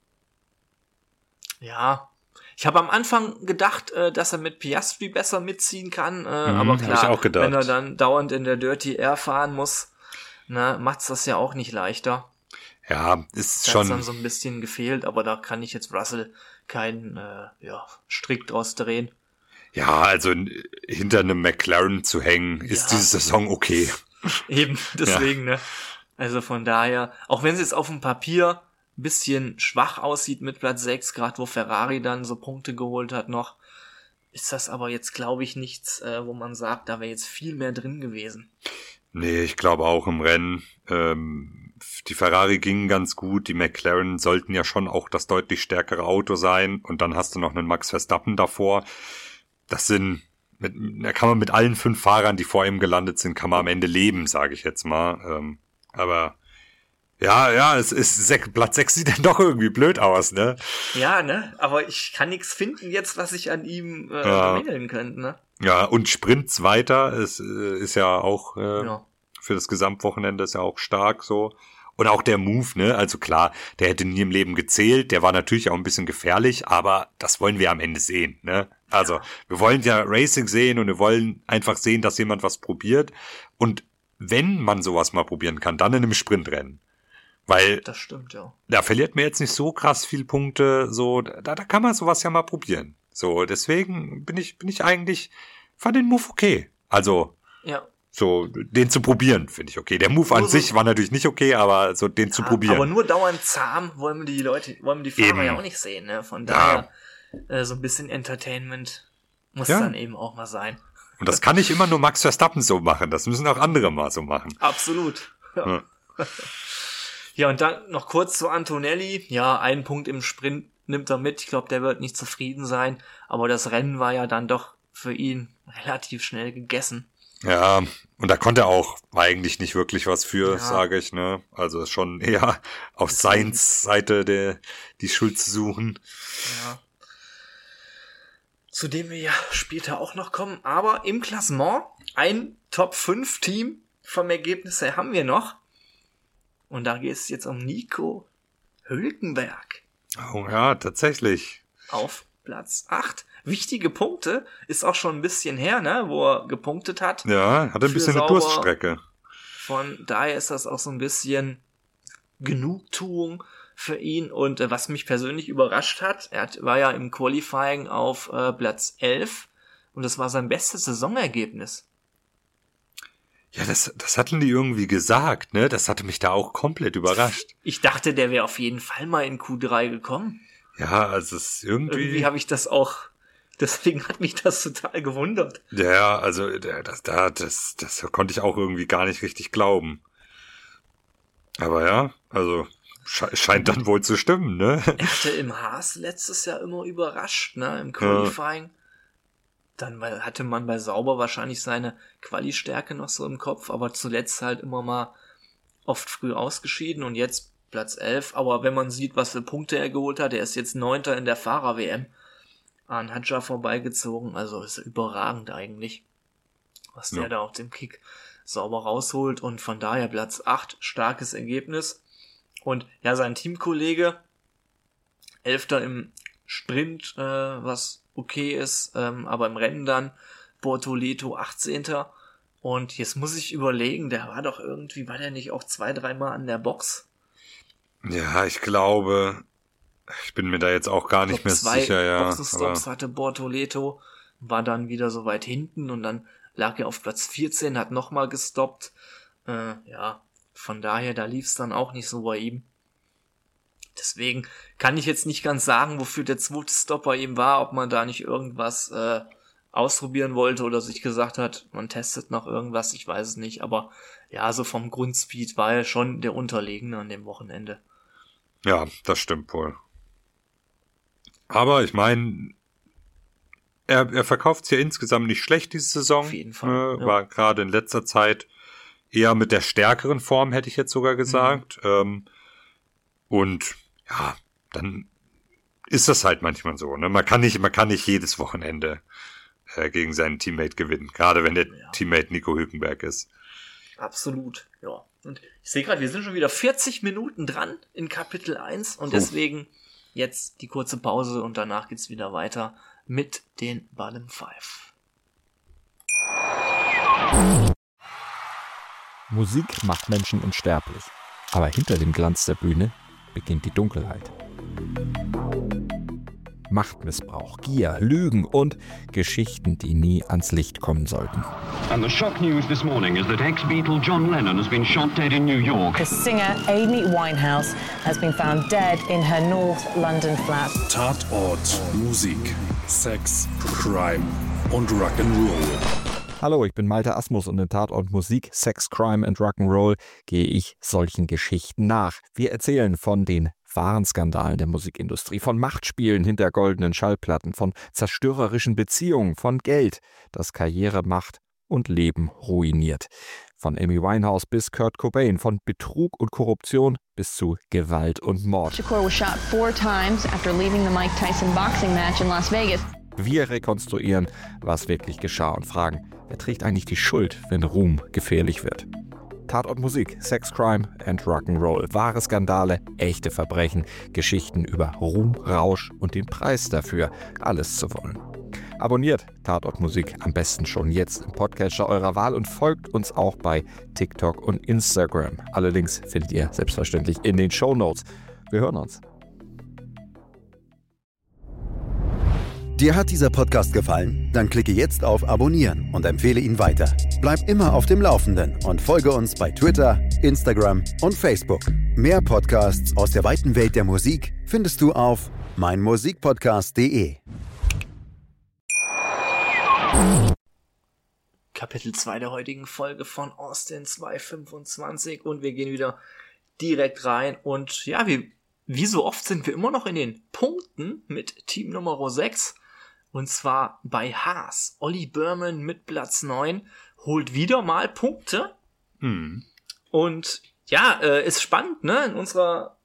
ja, ich habe am Anfang gedacht, äh, dass er mit Piastri besser mitziehen kann, äh, Mhm, aber hab ich klar, auch gedacht. wenn er dann dauernd in der Dirty Air fahren muss, ne, macht's das ja auch nicht leichter. Ja, ist Da schon. hat's dann so ein bisschen gefehlt, aber da kann ich jetzt Russell keinen äh, ja, Strick draus drehen. Ja, also hinter einem McLaren zu hängen, ist Ja. diese Saison okay. Eben, deswegen, ne? Also von daher, auch wenn es jetzt auf dem Papier ein bisschen schwach aussieht mit Platz sechs, gerade wo Ferrari dann so Punkte geholt hat noch, ist das aber jetzt, glaube ich, nichts, äh, wo man sagt, da wäre jetzt viel mehr drin gewesen. Nee, ich glaube auch im Rennen. Ähm, die Ferrari gingen ganz gut, die McLaren sollten ja schon auch das deutlich stärkere Auto sein und dann hast du noch einen Max Verstappen davor. Das sind, mit, da kann man mit allen fünf Fahrern, die vor ihm gelandet sind, kann man am Ende leben, sage ich jetzt mal. Ähm, aber ja, ja, es ist sech, Platz sechs sieht dann doch irgendwie blöd aus, ne? Ja, ne? Aber ich kann nichts finden jetzt, was ich an ihm äh, Ja. bemängeln könnte, ne? Ja, und Sprint Zweiter ist, äh, ist ja auch äh, Ja. für das Gesamtwochenende ist ja auch stark so. Und auch der Move, ne? Also klar, der hätte nie im Leben gezählt, der war natürlich auch ein bisschen gefährlich, aber das wollen wir am Ende sehen, ne? Also, wir wollen ja Racing sehen und wir wollen einfach sehen, dass jemand was probiert. Und wenn man sowas mal probieren kann, dann in einem Sprintrennen. Weil Das stimmt, ja. da verliert man jetzt nicht so krass viel Punkte, so, da, da kann man sowas ja mal probieren. So, deswegen bin ich, bin ich eigentlich, fand den Move okay. Also, Ja. so, den zu probieren, finde ich okay. Der Move Nur an so- sich war natürlich nicht okay, aber so den zu Ja, probieren. aber nur dauernd zahm wollen wir die Leute, wollen wir die Fahrer Eben. ja auch nicht sehen, ne? Von Ja. daher, äh, so ein bisschen Entertainment muss Ja. dann eben auch mal sein. Und das kann nicht immer nur Max Verstappen so machen, das müssen auch andere mal so machen. Absolut. Ja. Ja. Ja, und dann noch kurz zu Antonelli. Ja, einen Punkt im Sprint nimmt er mit. Ich glaube, der wird nicht zufrieden sein. Aber das Rennen war ja dann doch für ihn relativ schnell gegessen. Ja, und da konnte er auch eigentlich nicht wirklich was für, Ja. sage ich, ne? Also ist schon eher auf Deswegen. Sainz Seite der, die Schuld zu suchen. Ja. Zu dem wir ja später auch noch kommen. Aber im Klassement ein Top fünf Team vom Ergebnis her haben wir noch. Und da geht es jetzt um Nico Hülkenberg Oh ja, tatsächlich. auf Platz acht. Wichtige Punkte, ist auch schon ein bisschen her, ne, wo er gepunktet hat. Ja, hat ein Für bisschen eine sauber. Durststrecke. Von daher ist das auch so ein bisschen Genugtuung für ihn. Und äh, was mich persönlich überrascht hat, er hat, war ja im Qualifying auf äh, Platz elf und das war sein bestes Saisonergebnis. Ja, das, das hatten die irgendwie gesagt, ne? Das hatte mich da auch komplett überrascht. Ich dachte, der wäre auf jeden Fall mal in Q drei gekommen. Ja, also es ist irgendwie... Irgendwie habe ich das auch, deswegen hat mich das total gewundert. Ja, also der- das, da, das, das konnte ich auch irgendwie gar nicht richtig glauben. Aber ja, also sche scheint dann wohl zu stimmen, ne? Er hatte im Haas letztes Jahr immer überrascht, ne, im Qualifying. Dann weil- hatte man bei Sauber wahrscheinlich seine Quali-Stärke noch so im Kopf, aber zuletzt halt immer mal oft früh ausgeschieden und jetzt Platz elf. Aber wenn man sieht, was für Punkte er geholt hat, er ist jetzt Neunter in der Fahrer-W M an Hadjar vorbeigezogen, also ist überragend eigentlich, was der Ja. da auf dem Kick sauber rausholt und von daher Platz acht, starkes Ergebnis. Und ja, sein Teamkollege, Elfter im Sprint, äh, was okay ist, ähm, aber im Rennen dann Bortoleto achtzehnter Und jetzt muss ich überlegen, der war doch irgendwie, war der nicht auch zwei, dreimal an der Box? Ja, ich glaube, ich bin mir da jetzt auch gar nicht Ich mehr glaub, zwei sicher, ja. Boxenstops Aber, hatte Bortoleto, war dann wieder so weit hinten und dann lag er auf Platz vierzehn, hat nochmal gestoppt. Äh, ja, von daher, da lief es dann auch nicht so bei ihm. Deswegen kann ich jetzt nicht ganz sagen, wofür der zweite Stop bei ihm war, ob man da nicht irgendwas äh, ausprobieren wollte oder sich gesagt hat, man testet noch irgendwas, ich weiß es nicht, aber ja, so vom Grundspeed war er schon der Unterlegene an dem Wochenende. Ja, das stimmt wohl. Aber ich meine, er, er verkauft es ja insgesamt nicht schlecht diese Saison. Auf jeden Fall. Äh, ja. War gerade in letzter Zeit eher mit der stärkeren Form, hätte ich jetzt sogar gesagt. Mhm. Ähm, und ja, dann ist das halt manchmal so. Ne? Man kann nicht, man kann nicht jedes Wochenende äh, gegen seinen Teammate gewinnen, gerade wenn der ja. Teammate Nico Hülkenberg ist. Absolut, ja. Und ich sehe gerade, wir sind schon wieder vierzig Minuten dran in Kapitel eins und oh. deswegen jetzt die kurze Pause und danach geht's wieder weiter mit den Bottom Five. Musik macht Menschen unsterblich, aber hinter dem Glanz der Bühne beginnt die Dunkelheit. Machtmissbrauch, Gier, Lügen und Geschichten, die nie ans Licht kommen sollten. And the shock news this morning is that ex-Beatle John Lennon has been shot dead in New York. The singer Amy Winehouse has been found dead in her North London flat. Tatort, Musik, Sex, Crime und Rock'n'Roll. Hallo, ich bin Malte Asmus und in Tatort Musik, Sex, Crime and Rock'n'Roll gehe ich solchen Geschichten nach. Wir erzählen von den wahren Skandalen der Musikindustrie, von Machtspielen hinter goldenen Schallplatten, von zerstörerischen Beziehungen, von Geld, das Karriere, Macht und Leben ruiniert. Von Amy Winehouse bis Kurt Cobain, von Betrug und Korruption bis zu Gewalt und Mord. Shakur was shot four times after leaving the Mike Tyson boxing match in Las Vegas. Wir rekonstruieren, was wirklich geschah und fragen, wer trägt eigentlich die Schuld, wenn Ruhm gefährlich wird? Tatort Musik, Sex, Crime and Rock'n'Roll. Wahre Skandale, echte Verbrechen, Geschichten über Ruhm, Rausch und den Preis dafür, alles zu wollen. Abonniert Tatort Musik am besten schon jetzt im Podcatcher eurer Wahl und folgt uns auch bei TikTok und Instagram. Alle Links findet ihr selbstverständlich in den Shownotes. Wir hören uns. Dir hat dieser Podcast gefallen? Dann klicke jetzt auf Abonnieren und empfehle ihn weiter. Bleib immer auf dem Laufenden und folge uns bei Twitter, Instagram und Facebook. Mehr Podcasts aus der weiten Welt der Musik findest du auf meinmusikpodcast punkt de. Kapitel zwei der heutigen Folge von Austin zweihundertfünfundzwanzig und wir gehen wieder direkt rein und ja, wie, wie so oft sind wir immer noch in den Punkten mit Team Nummer sechs. Und zwar bei Haas. Olli Burman mit Platz neun holt wieder mal Punkte. Hm. Und ja, äh, ist spannend, ne? In unserer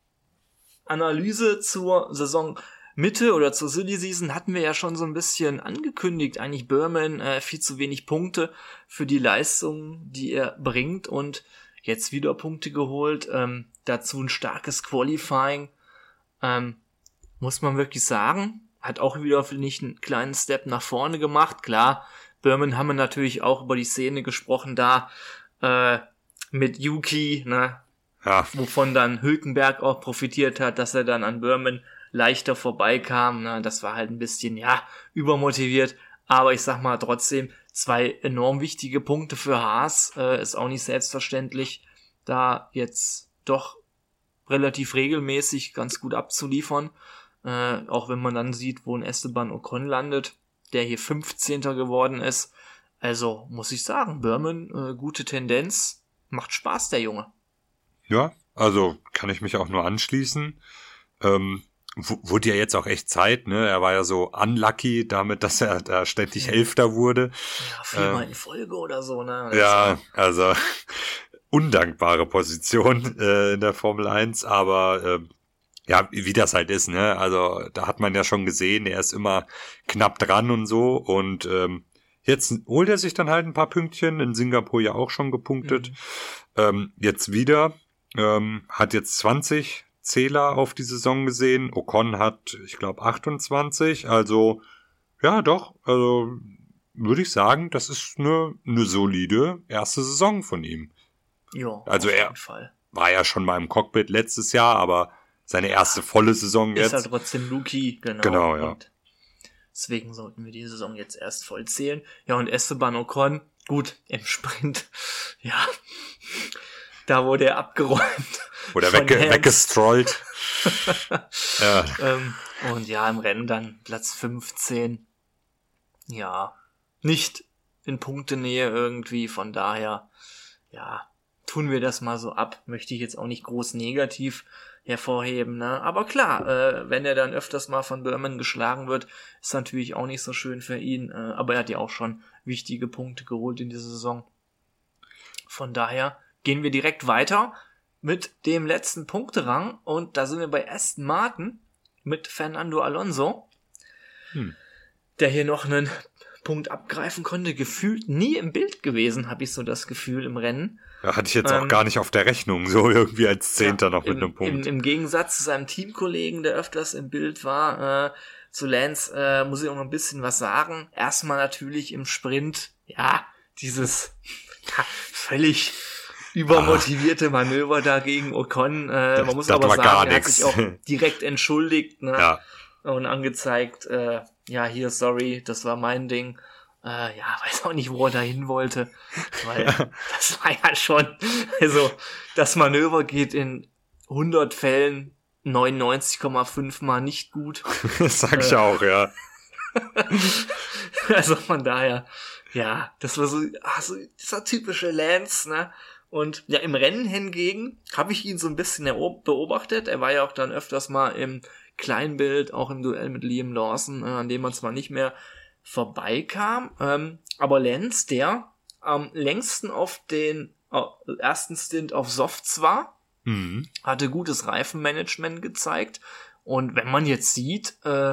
Analyse zur Saisonmitte oder zur Silly Season hatten wir ja schon so ein bisschen angekündigt. Eigentlich Burman äh, viel zu wenig Punkte für die Leistung, die er bringt. Und jetzt wieder Punkte geholt. Ähm, dazu ein starkes Qualifying. Ähm, muss man wirklich sagen. Hat auch wieder, finde ich, einen kleinen Step nach vorne gemacht. Klar, Burman haben wir natürlich auch über die Szene gesprochen da äh, mit Yuki, ne? Ja. Wovon dann Hülkenberg auch profitiert hat, dass er dann an Burman leichter vorbeikam. Ne? Das war halt ein bisschen, ja, übermotiviert. Aber ich sag mal trotzdem, zwei enorm wichtige Punkte für Haas. Äh, ist auch nicht selbstverständlich, da jetzt doch relativ regelmäßig ganz gut abzuliefern. Äh, auch wenn man dann sieht, wo ein Esteban Ocon landet, der hier fünfzehnter geworden ist. Also muss ich sagen, Burman, äh, gute Tendenz, macht Spaß, der Junge. Ja, also kann ich mich auch nur anschließen. Ähm, w- wurde ja jetzt auch echt Zeit, ne? Er war ja so unlucky damit, dass er da ständig ja. Elfter wurde. Ja, viermal ähm, in Folge oder so, ne? Das ja, also undankbare Position äh, in der Formel eins, aber äh, ja, wie das halt ist, ne? Also da hat man ja schon gesehen, er ist immer knapp dran und so und ähm, jetzt holt er sich dann halt ein paar Pünktchen, in Singapur ja auch schon gepunktet, mhm. ähm, jetzt wieder, ähm, hat jetzt zwanzig Zähler auf die Saison gesehen, Ocon hat, ich glaube, achtundzwanzig, also ja doch, also würde ich sagen, das ist eine, eine solide erste Saison von ihm. Ja, also auf er jeden Fall. War ja schon mal im Cockpit letztes Jahr, aber seine erste volle Saison ist jetzt. Ist halt trotzdem Rookie, genau. Genau, ja. Und deswegen sollten wir die Saison jetzt erst voll zählen. Ja, und Esteban Ocon, gut, im Sprint, ja, da wurde er abgeräumt. Oder wegge- weggestrollt. ja. ähm, und ja, im Rennen dann Platz fünfzehn. Ja, nicht in Punktenähe irgendwie, von daher, ja, tun wir das mal so ab, möchte ich jetzt auch nicht groß negativ hervorheben, ne? Aber klar, äh, wenn er dann öfters mal von Burman geschlagen wird, ist natürlich auch nicht so schön für ihn, äh, aber er hat ja auch schon wichtige Punkte geholt in dieser Saison. Von daher gehen wir direkt weiter mit dem letzten Punkterang und da sind wir bei Aston Martin mit Fernando Alonso, hm. der hier noch einen Punkt abgreifen konnte, gefühlt nie im Bild gewesen, habe ich so das Gefühl im Rennen. Ja, hatte ich jetzt ähm, auch gar nicht auf der Rechnung, so irgendwie als Zehnter ja, noch mit im, einem Punkt. Im, Im Gegensatz zu seinem Teamkollegen, der öfters im Bild war, äh, zu Lance, äh, muss ich auch noch ein bisschen was sagen. Erstmal natürlich im Sprint, ja, dieses ja, völlig übermotivierte ah. Manöver da gegen Ocon. Äh, man muss das aber sagen, er hat sich auch direkt entschuldigt, ne? Ja. Und angezeigt, äh, ja, hier, sorry, das war mein Ding. Äh, ja, weiß auch nicht, wo er da hin wollte, weil das war ja schon, also das Manöver geht in hundert Fällen neunundneunzig Komma fünf Mal nicht gut. Das sag ich äh, auch, ja. Also von daher, ja, das war so, ach, so dieser typische Lance, ne? Und ja, im Rennen hingegen habe ich ihn so ein bisschen beobachtet. Er war ja auch dann öfters mal im Kleinbild, auch im Duell mit Liam Lawson, äh, an dem man zwar nicht mehr vorbeikam, ähm, aber Lance, der am längsten auf den äh, ersten Stint auf Softs war, mhm. hatte gutes Reifenmanagement gezeigt und wenn man jetzt sieht, äh,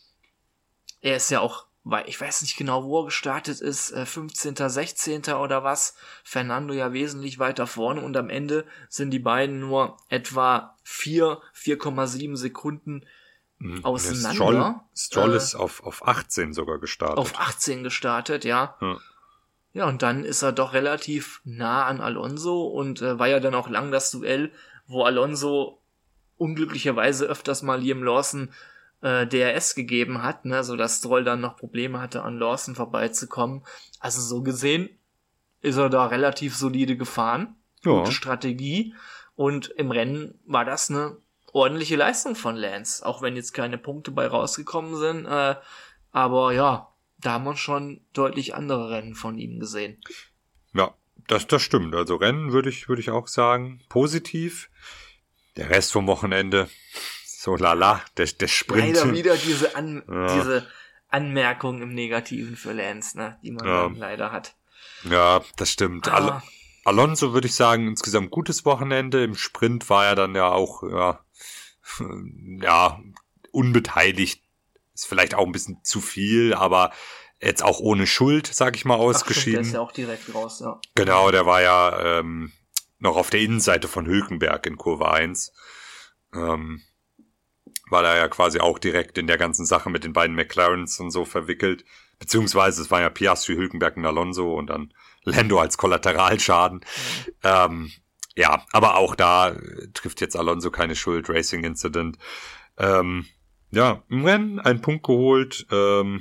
er ist ja auch, weil ich weiß nicht genau, wo er gestartet ist, äh, fünfzehnter, sechzehnter oder was, Fernando ja wesentlich weiter vorne und am Ende sind die beiden nur etwa vier, vier Komma sieben Sekunden auseinander. Stroll, Stroll äh, ist auf, auf achtzehn sogar gestartet. Auf achtzehn gestartet, ja. ja. Ja, und dann ist er doch relativ nah an Alonso und äh, war ja dann auch lang das Duell, wo Alonso unglücklicherweise öfters mal Liam Lawson äh, D R S gegeben hat, ne, so dass Stroll dann noch Probleme hatte, an Lawson vorbeizukommen. Also so gesehen ist er da relativ solide gefahren. Ja. Gute Strategie. Und im Rennen war das eine ordentliche Leistung von Lance, auch wenn jetzt keine Punkte bei rausgekommen sind, äh, aber ja, da haben wir schon deutlich andere Rennen von ihm gesehen. Ja, das, das stimmt, also Rennen würde ich, würde ich auch sagen, positiv, der Rest vom Wochenende, so lala, der, der Sprint. Leider wieder diese, An- ja. diese Anmerkung im Negativen für Lance, ne, die man ja. leider hat. Ja, das stimmt, ah. Al- Alonso würde ich sagen, insgesamt gutes Wochenende, im Sprint war er dann ja auch, ja, ja, unbeteiligt, ist vielleicht auch ein bisschen zu viel, aber jetzt auch ohne Schuld, sag ich mal, ausgeschieden. Ach, stimmt, der ist ja auch direkt raus, ja. Genau, der war ja ähm, noch auf der Innenseite von Hülkenberg in Kurve eins. Ähm, war da ja quasi auch direkt in der ganzen Sache mit den beiden McLarens und so verwickelt. Beziehungsweise es war ja Piastri, Hülkenberg und Alonso und dann Lando als Kollateralschaden. Mhm. Ähm, Ja, aber auch da trifft jetzt Alonso keine Schuld, Racing Incident. Ähm, ja, im Rennen einen Punkt geholt. Ähm,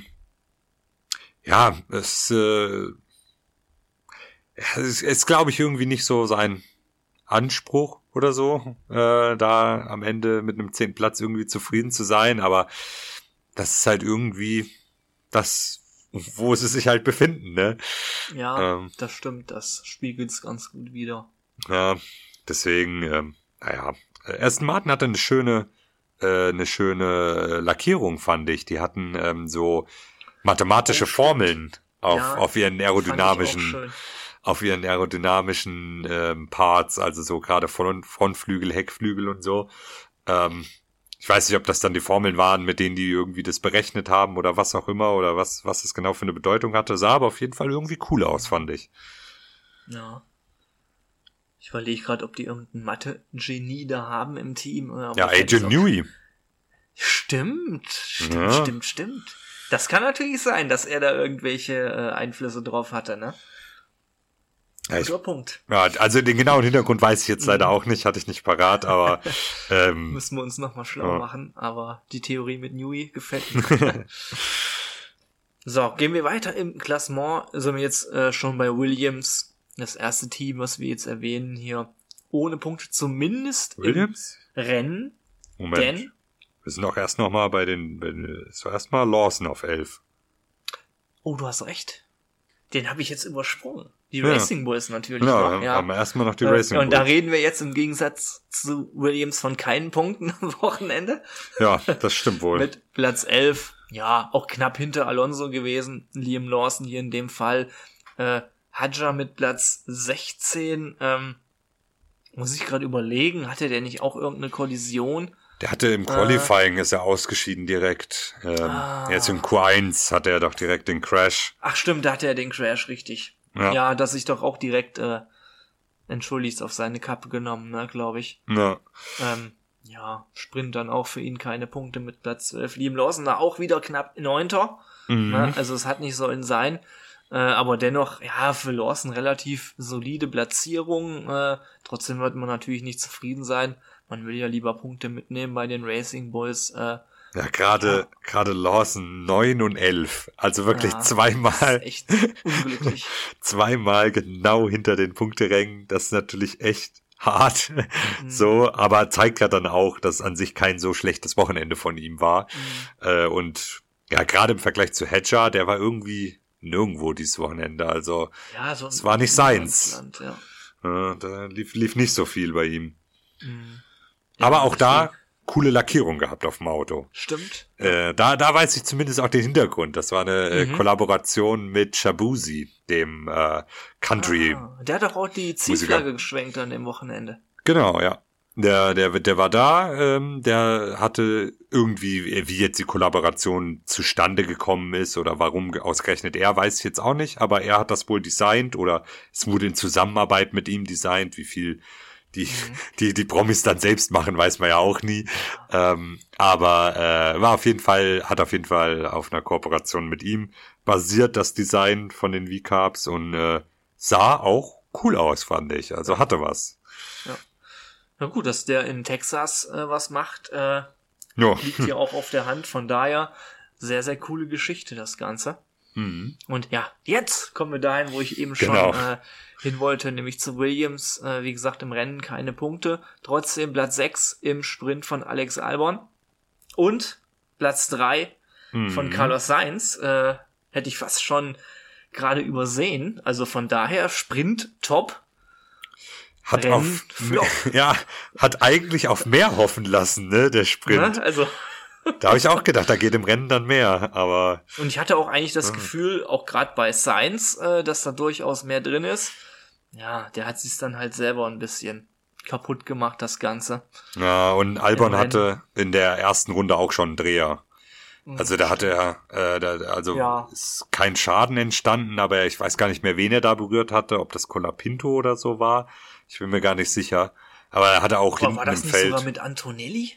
ja, es, äh, es ist, glaube ich, irgendwie nicht so sein Anspruch oder so, äh, da am Ende mit einem zehnten Platz irgendwie zufrieden zu sein, aber das ist halt irgendwie das, wo sie sich halt befinden, ne? Ja, ähm, das stimmt, das spiegelt es ganz gut wider. Ja, deswegen, ähm, naja, Aston Martin hatte eine schöne, äh, eine schöne Lackierung, fand ich. Die hatten ähm, so mathematische oh, Formeln auf, ja, auf ihren aerodynamischen, auf ihren aerodynamischen ähm, Parts, also so gerade Front, Frontflügel, Heckflügel und so. Ähm, ich weiß nicht, ob das dann die Formeln waren, mit denen die irgendwie das berechnet haben oder was auch immer oder was, was das genau für eine Bedeutung hatte. Sah aber auf jeden Fall irgendwie cool aus, fand ich. Ja. Ich überlege gerade, ob die irgendein Mathe-Genie da haben im Team. Oder ja, Adrian Newey. Stimmt, stimmt, ja. stimmt, stimmt. Das kann natürlich sein, dass er da irgendwelche äh, Einflüsse drauf hatte, ne? Ja, ich, Punkt. Ja, also den genauen Hintergrund weiß ich jetzt leider auch nicht, hatte ich nicht parat, aber ähm, müssen wir uns nochmal schlau ja. machen, aber die Theorie mit Newey gefällt mir. So, gehen wir weiter im Klassement, sind wir jetzt äh, schon bei Williams. Das erste Team, was wir jetzt erwähnen hier, ohne Punkte zumindest Williams? Im Rennen. Moment. Denn wir sind auch erst noch mal bei den, bei den so erstmal Lawson auf elf. Oh, du hast recht. den habe ich jetzt übersprungen. Die Ja. Racing Bulls natürlich Genau, noch. Ja. haben wir erstmal noch die Äh, Racing Und da Bulls. reden wir jetzt im Gegensatz zu Williams von keinen Punkten am Wochenende. Ja, das stimmt wohl. Mit Platz elf, ja, auch knapp hinter Alonso gewesen. Liam Lawson hier in dem Fall. Äh, Hadjar mit Platz sechzehn. Ähm, muss ich gerade überlegen, hatte der nicht auch irgendeine Kollision? Der hatte im Qualifying, äh, ist er ausgeschieden direkt. Ähm, ah. Jetzt im Q eins hatte er doch direkt den Crash. Ach stimmt, da hatte er den Crash, richtig. Ja, Ja, dass ich doch auch direkt äh, entschuldigt auf seine Kappe genommen, ne, glaube ich. ja. Ähm, ja, Sprint dann auch für ihn keine Punkte mit Platz zwölf. Liam Lawson da auch wieder knapp Neunter. Mhm. Ne, also es hat nicht sollen sein. Äh, aber dennoch, ja, für Lawson relativ solide Platzierung. Äh, trotzdem wird man natürlich nicht zufrieden sein. Man will ja lieber Punkte mitnehmen bei den Racing Bulls. Äh, Ja, gerade Ja. gerade Lawson neun und elf. Also wirklich Ja, zweimal, echt unglücklich. zweimal genau hinter den Punkterängen. Das ist natürlich echt hart. So, aber zeigt ja dann auch, dass an sich kein so schlechtes Wochenende von ihm war. Äh, und ja, gerade im Vergleich zu Hadjar, der war irgendwie nirgendwo dieses Wochenende. Also Ja, so es war nicht seins. Land, ja. Ja, da lief, lief nicht so viel bei ihm. Mhm. Aber Ja, auch da deswegen- coole Lackierung gehabt auf dem Auto. Stimmt. Äh, da, da weiß ich zumindest auch den Hintergrund. Das war eine äh, Mhm. Kollaboration mit Shabuzi, dem äh, Country. Ah, der hat doch auch die Zielflagge geschwenkt an dem Wochenende. Genau, ja. Der, der, der war da, ähm, der hatte irgendwie, wie jetzt die Kollaboration zustande gekommen ist oder warum ausgerechnet er, weiß ich jetzt auch nicht, aber er hat das wohl designt oder es wurde in Zusammenarbeit mit ihm designt, wie viel die, Mhm. die, die Promis dann selbst machen, weiß man ja auch nie. Ähm, aber äh, war auf jeden Fall, hat auf jeden Fall auf einer Kooperation mit ihm basiert, das Design von den V-Carbs und äh, sah auch cool aus, fand ich. Also hatte was. Na gut, dass der in Texas äh, was macht, äh, Ja. liegt hier auch auf der Hand. Von daher sehr, sehr coole Geschichte, das Ganze. Mhm. Und ja, jetzt kommen wir dahin, wo ich eben schon Genau. äh, hin wollte, nämlich zu Williams. Äh, wie gesagt, im Rennen keine Punkte. Trotzdem Platz sechs im Sprint von Alex Albon. Und Platz drei Mhm. von Carlos Sainz. Äh, hätte ich fast schon gerade übersehen. Also von daher Sprint top. Hat Rennen, auf, Flop. ja, hat eigentlich auf mehr hoffen lassen, ne, der Sprint. Ne? Also Da habe ich auch gedacht, da geht im Rennen dann mehr, aber und ich hatte auch eigentlich das Ah. Gefühl, auch gerade bei Sainz, äh, dass da durchaus mehr drin ist. Ja, der hat sich dann halt selber ein bisschen kaputt gemacht, das Ganze. ja, und Albon Im Rennen. hatte in der ersten Runde auch schon einen Dreher. Also da hatte er, äh, da, also Ja. ist kein Schaden entstanden, aber ich weiß gar nicht mehr, wen er da berührt hatte, ob das Colapinto oder so war. Ich bin mir gar nicht sicher. Aber er hatte auch Aber hinten war das im nicht Feld. sogar mit Antonelli?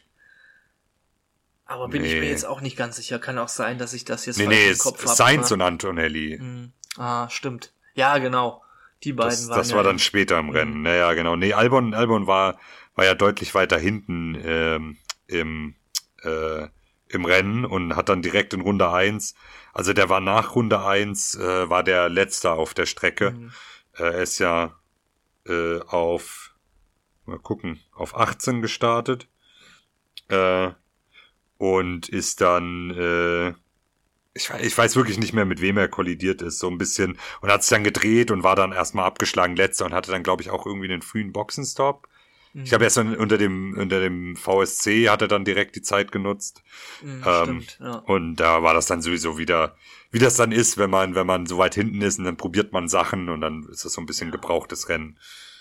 Aber bin ich Nee. mir jetzt auch nicht ganz sicher. Kann auch sein, dass ich das jetzt Nee, falsch nee, im es Kopf habe. Sainz und Antonelli. Hm. Ah, stimmt. Ja, genau. Die beiden Das, waren das ja war dann im- später im Mhm. Rennen. Naja, genau. Nee, Albon, Albon war, war ja deutlich weiter hinten ähm, im, äh, im Rennen und hat dann direkt in Runde eins, also der war nach Runde eins, äh, war der Letzte auf der Strecke. Mhm. Äh, er ist ja äh, auf, mal gucken, auf achtzehn gestartet äh, und ist dann, äh, ich, we- ich weiß wirklich nicht mehr, mit wem er kollidiert ist, so ein bisschen, und hat sich dann gedreht und war dann erstmal abgeschlagen letzter und hatte dann, glaube ich, auch irgendwie einen frühen Boxenstopp. Mhm. Ich habe erst dann unter dem unter dem V S C hat er dann direkt die Zeit genutzt. Mhm, ähm, stimmt, ja. Und da war das dann sowieso wieder, wie das dann ist, wenn man wenn man so weit hinten ist und dann probiert man Sachen und dann ist das so ein bisschen gebrauchtes Rennen.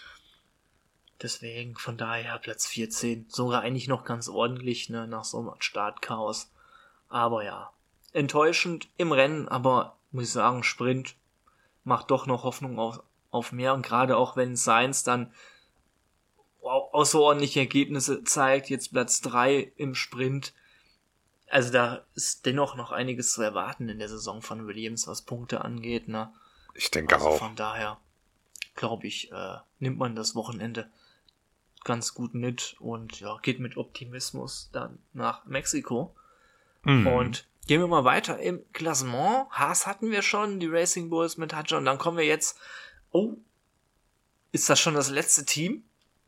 Deswegen, von daher Platz vierzehn. Sogar eigentlich noch ganz ordentlich, ne, nach so einem Startchaos. Aber ja, enttäuschend im Rennen, aber muss ich sagen, Sprint macht doch noch Hoffnung auf, auf mehr. Und gerade auch wenn Sainz dann au- außerordentliche Ergebnisse zeigt, jetzt Platz drei im Sprint. Also da ist dennoch noch einiges zu erwarten in der Saison von Williams, was Punkte angeht, ne. Ich denke Also auch. von daher, glaube ich, äh, nimmt man das Wochenende ganz gut mit und ja, geht mit Optimismus dann nach Mexiko. Mhm. Und gehen wir mal weiter im Klassement. Haas hatten wir schon, die Racing Bulls mit Hadjar und dann kommen wir jetzt, oh, ist das schon das letzte Team?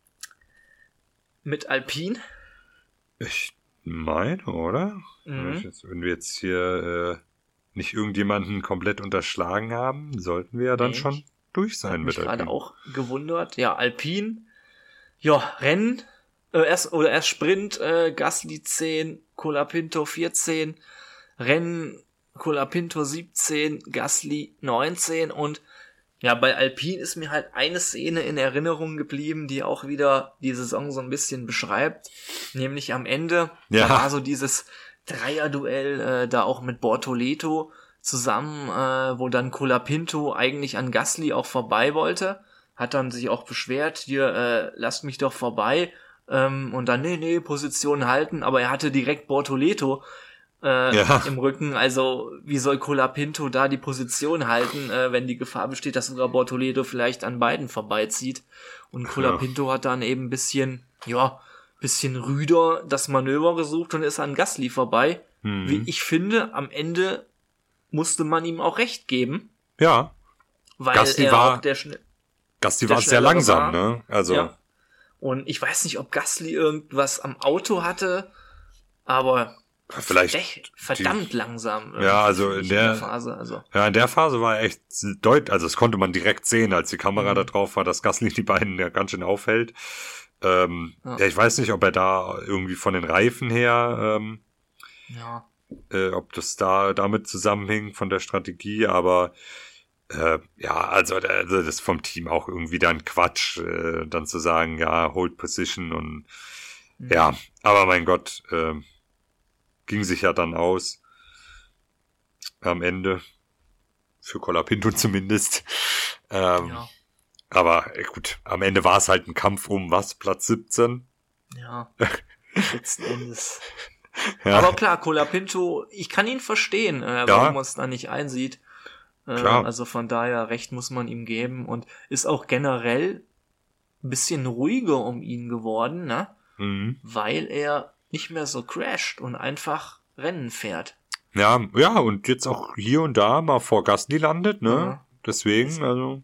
Mit Alpine? Ich meine, oder? Mhm. Wenn ich jetzt- Wenn wir jetzt hier nicht irgendjemanden komplett unterschlagen haben, sollten wir ja dann nee, schon durch sein mit Alpine. Ich gerade auch gewundert. Ja, Alpine. Ja, Rennen. Äh, erst, oder erst Sprint. Äh, Gasly zehn, Colapinto vierzehn. Rennen Colapinto siebzehn, Gasly neunzehn. Und ja, bei Alpine ist mir halt eine Szene in Erinnerung geblieben, die auch wieder die Saison so ein bisschen beschreibt. Nämlich am Ende. Ja. Da war so dieses Dreierduell äh, da auch mit Bortoleto zusammen, äh, wo dann Colapinto eigentlich an Gasly auch vorbei wollte, hat dann sich auch beschwert, hier, äh, lasst mich doch vorbei, ähm, und dann, nee, nee, Position halten, aber er hatte direkt Bortoleto äh, ja. im Rücken, also wie soll Colapinto da die Position halten, äh, wenn die Gefahr besteht, dass sogar Bortoleto vielleicht an beiden vorbeizieht, und Colapinto ja. hat dann eben ein bisschen, ja, bisschen rüder das Manöver gesucht und ist an Gasly vorbei. Mhm. Wie ich finde, am Ende musste man ihm auch recht geben. Ja. Weil Gasly er war, auch der, Schne- Gasly war sehr langsam, war. ne? Also. Ja. Und ich weiß nicht, ob Gasly irgendwas am Auto hatte, aber vielleicht echt verdammt die, langsam. Ja, also in der, in der Phase, also. Ja, in der Phase war er echt deutlich, also das konnte man direkt sehen, als die Kamera mhm. da drauf war, dass Gasly die beiden ja ganz schön aufhält. Ähm, ja. ja, ich weiß nicht, ob er da irgendwie von den Reifen her, ähm, ja. äh, ob das da damit zusammenhing von der Strategie, aber äh, ja, also, also das ist vom Team auch irgendwie dann Quatsch, äh, dann zu sagen, ja, Hold Position und mhm. ja, aber mein Gott, äh, ging sich ja dann aus am Ende, für Colapinto zumindest. Ähm, ja. Aber gut, am Ende war es halt ein Kampf um was? Platz siebzehn? Ja, letzten Endes. Ja. Aber klar, Colapinto, ich kann ihn verstehen, äh, warum ja. man es da nicht einsieht. Äh, klar. Also von daher, Recht muss man ihm geben, und ist auch generell ein bisschen ruhiger um ihn geworden, ne? Mhm. Weil er nicht mehr so crasht und einfach Rennen fährt. Ja, ja, und jetzt auch hier und da mal vor Gasly landet, ne? Ja. Deswegen, also...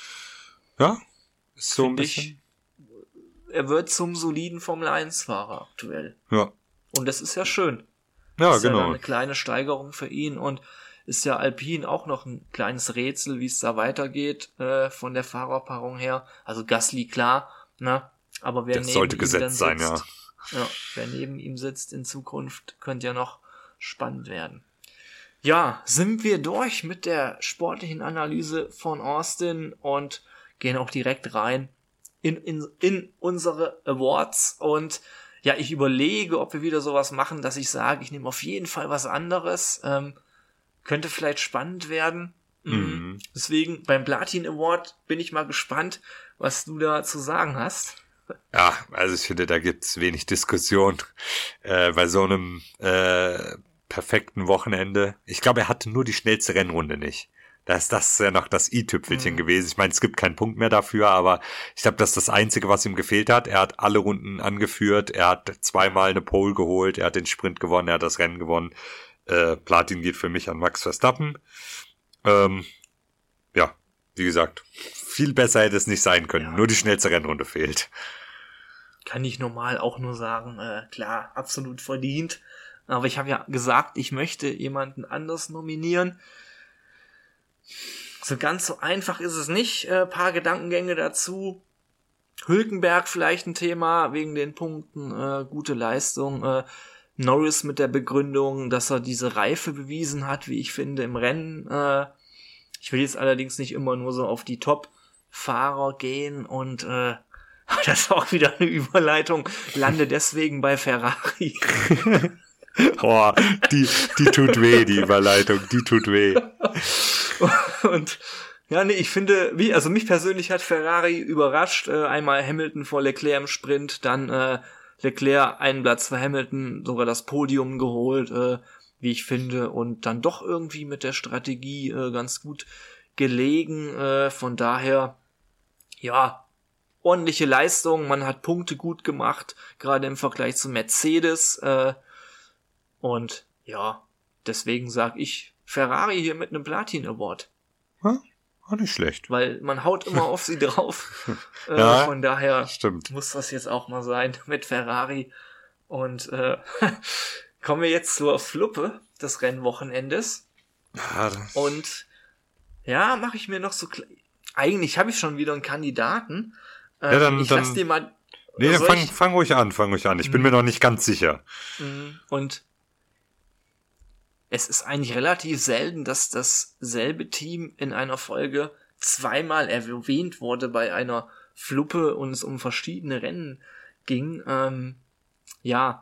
Ja, ist so ein bisschen. Ich, er wird zum soliden Formel eins Fahrer aktuell. Ja. Und das ist ja schön. Ja, das ist genau. Ja eine kleine Steigerung für ihn, und ist ja Alpine auch noch ein kleines Rätsel, wie es da weitergeht, äh, von der Fahrerpaarung her. Also Gasly, klar, ne? Aber wer das neben sollte ihm gesetzt dann sein, sitzt, ja. Ja, wer neben ihm sitzt in Zukunft, könnte ja noch spannend werden. Ja, sind wir durch mit der sportlichen Analyse von Austin und gehen auch direkt rein in, in, in unsere Awards. Und ja, ich überlege, ob wir wieder sowas machen, dass ich sage, ich nehme auf jeden Fall was anderes. Ähm, könnte vielleicht spannend werden. Mhm. Deswegen beim Platin Award bin ich mal gespannt, was du da zu sagen hast. Ja, also ich finde, da gibt's wenig Diskussion äh, bei so einem äh, perfekten Wochenende. Ich glaube, er hatte nur die schnellste Rennrunde nicht. Da ist das ja noch das i-Tüpfelchen mhm. gewesen. Ich meine, es gibt keinen Punkt mehr dafür, aber ich glaube, das ist das Einzige, was ihm gefehlt hat. Er hat alle Runden angeführt, er hat zweimal eine Pole geholt, er hat den Sprint gewonnen, er hat das Rennen gewonnen. Äh, Platin geht für mich an Max Verstappen. Ähm, ja, wie gesagt, viel besser hätte es nicht sein können. Ja. Nur die schnellste Rennrunde fehlt. Kann ich normal auch nur sagen, äh, klar, absolut verdient. Aber ich habe ja gesagt, ich möchte jemanden anders nominieren. So ganz so einfach ist es nicht. Äh, paar Gedankengänge dazu. Hülkenberg vielleicht ein Thema wegen den Punkten. Äh, gute Leistung. Äh, Norris mit der Begründung, dass er diese Reife bewiesen hat, wie ich finde, im Rennen. Äh, ich will jetzt allerdings nicht immer nur so auf die Top-Fahrer gehen. Und äh, das ist auch wieder eine Überleitung. Lande deswegen bei Ferrari. Boah, die, die tut weh, die Überleitung, die tut weh. Und ja, nee, ich finde, wie, also mich persönlich hat Ferrari überrascht. Äh, einmal Hamilton vor Leclerc im Sprint, dann äh, Leclerc einen Platz für Hamilton, sogar das Podium geholt, äh, wie ich finde, und dann doch irgendwie mit der Strategie äh, ganz gut gelegen. Äh, von daher, ja, ordentliche Leistung. Man hat Punkte gut gemacht, gerade im Vergleich zu Mercedes. Äh, und ja, deswegen sag ich Ferrari hier mit einem Platin Award. Ja, auch nicht schlecht. Weil man haut immer auf sie drauf. äh, ja, von daher stimmt. muss das jetzt auch mal sein mit Ferrari. Und äh, kommen wir jetzt zur Fluppe des Rennwochenendes. Ja, und ja, mache ich mir noch so... Kle- Eigentlich habe ich schon wieder einen Kandidaten. Ähm, ja, dann, ich dann, lass dir mal... Nee, dann fang, ich? fang ruhig an, fang ruhig an. Ich bin mhm. mir noch nicht ganz sicher. Und es ist eigentlich relativ selten, dass dasselbe Team in einer Folge zweimal erwähnt wurde bei einer Fluppe und es um verschiedene Rennen ging. Ähm, ja,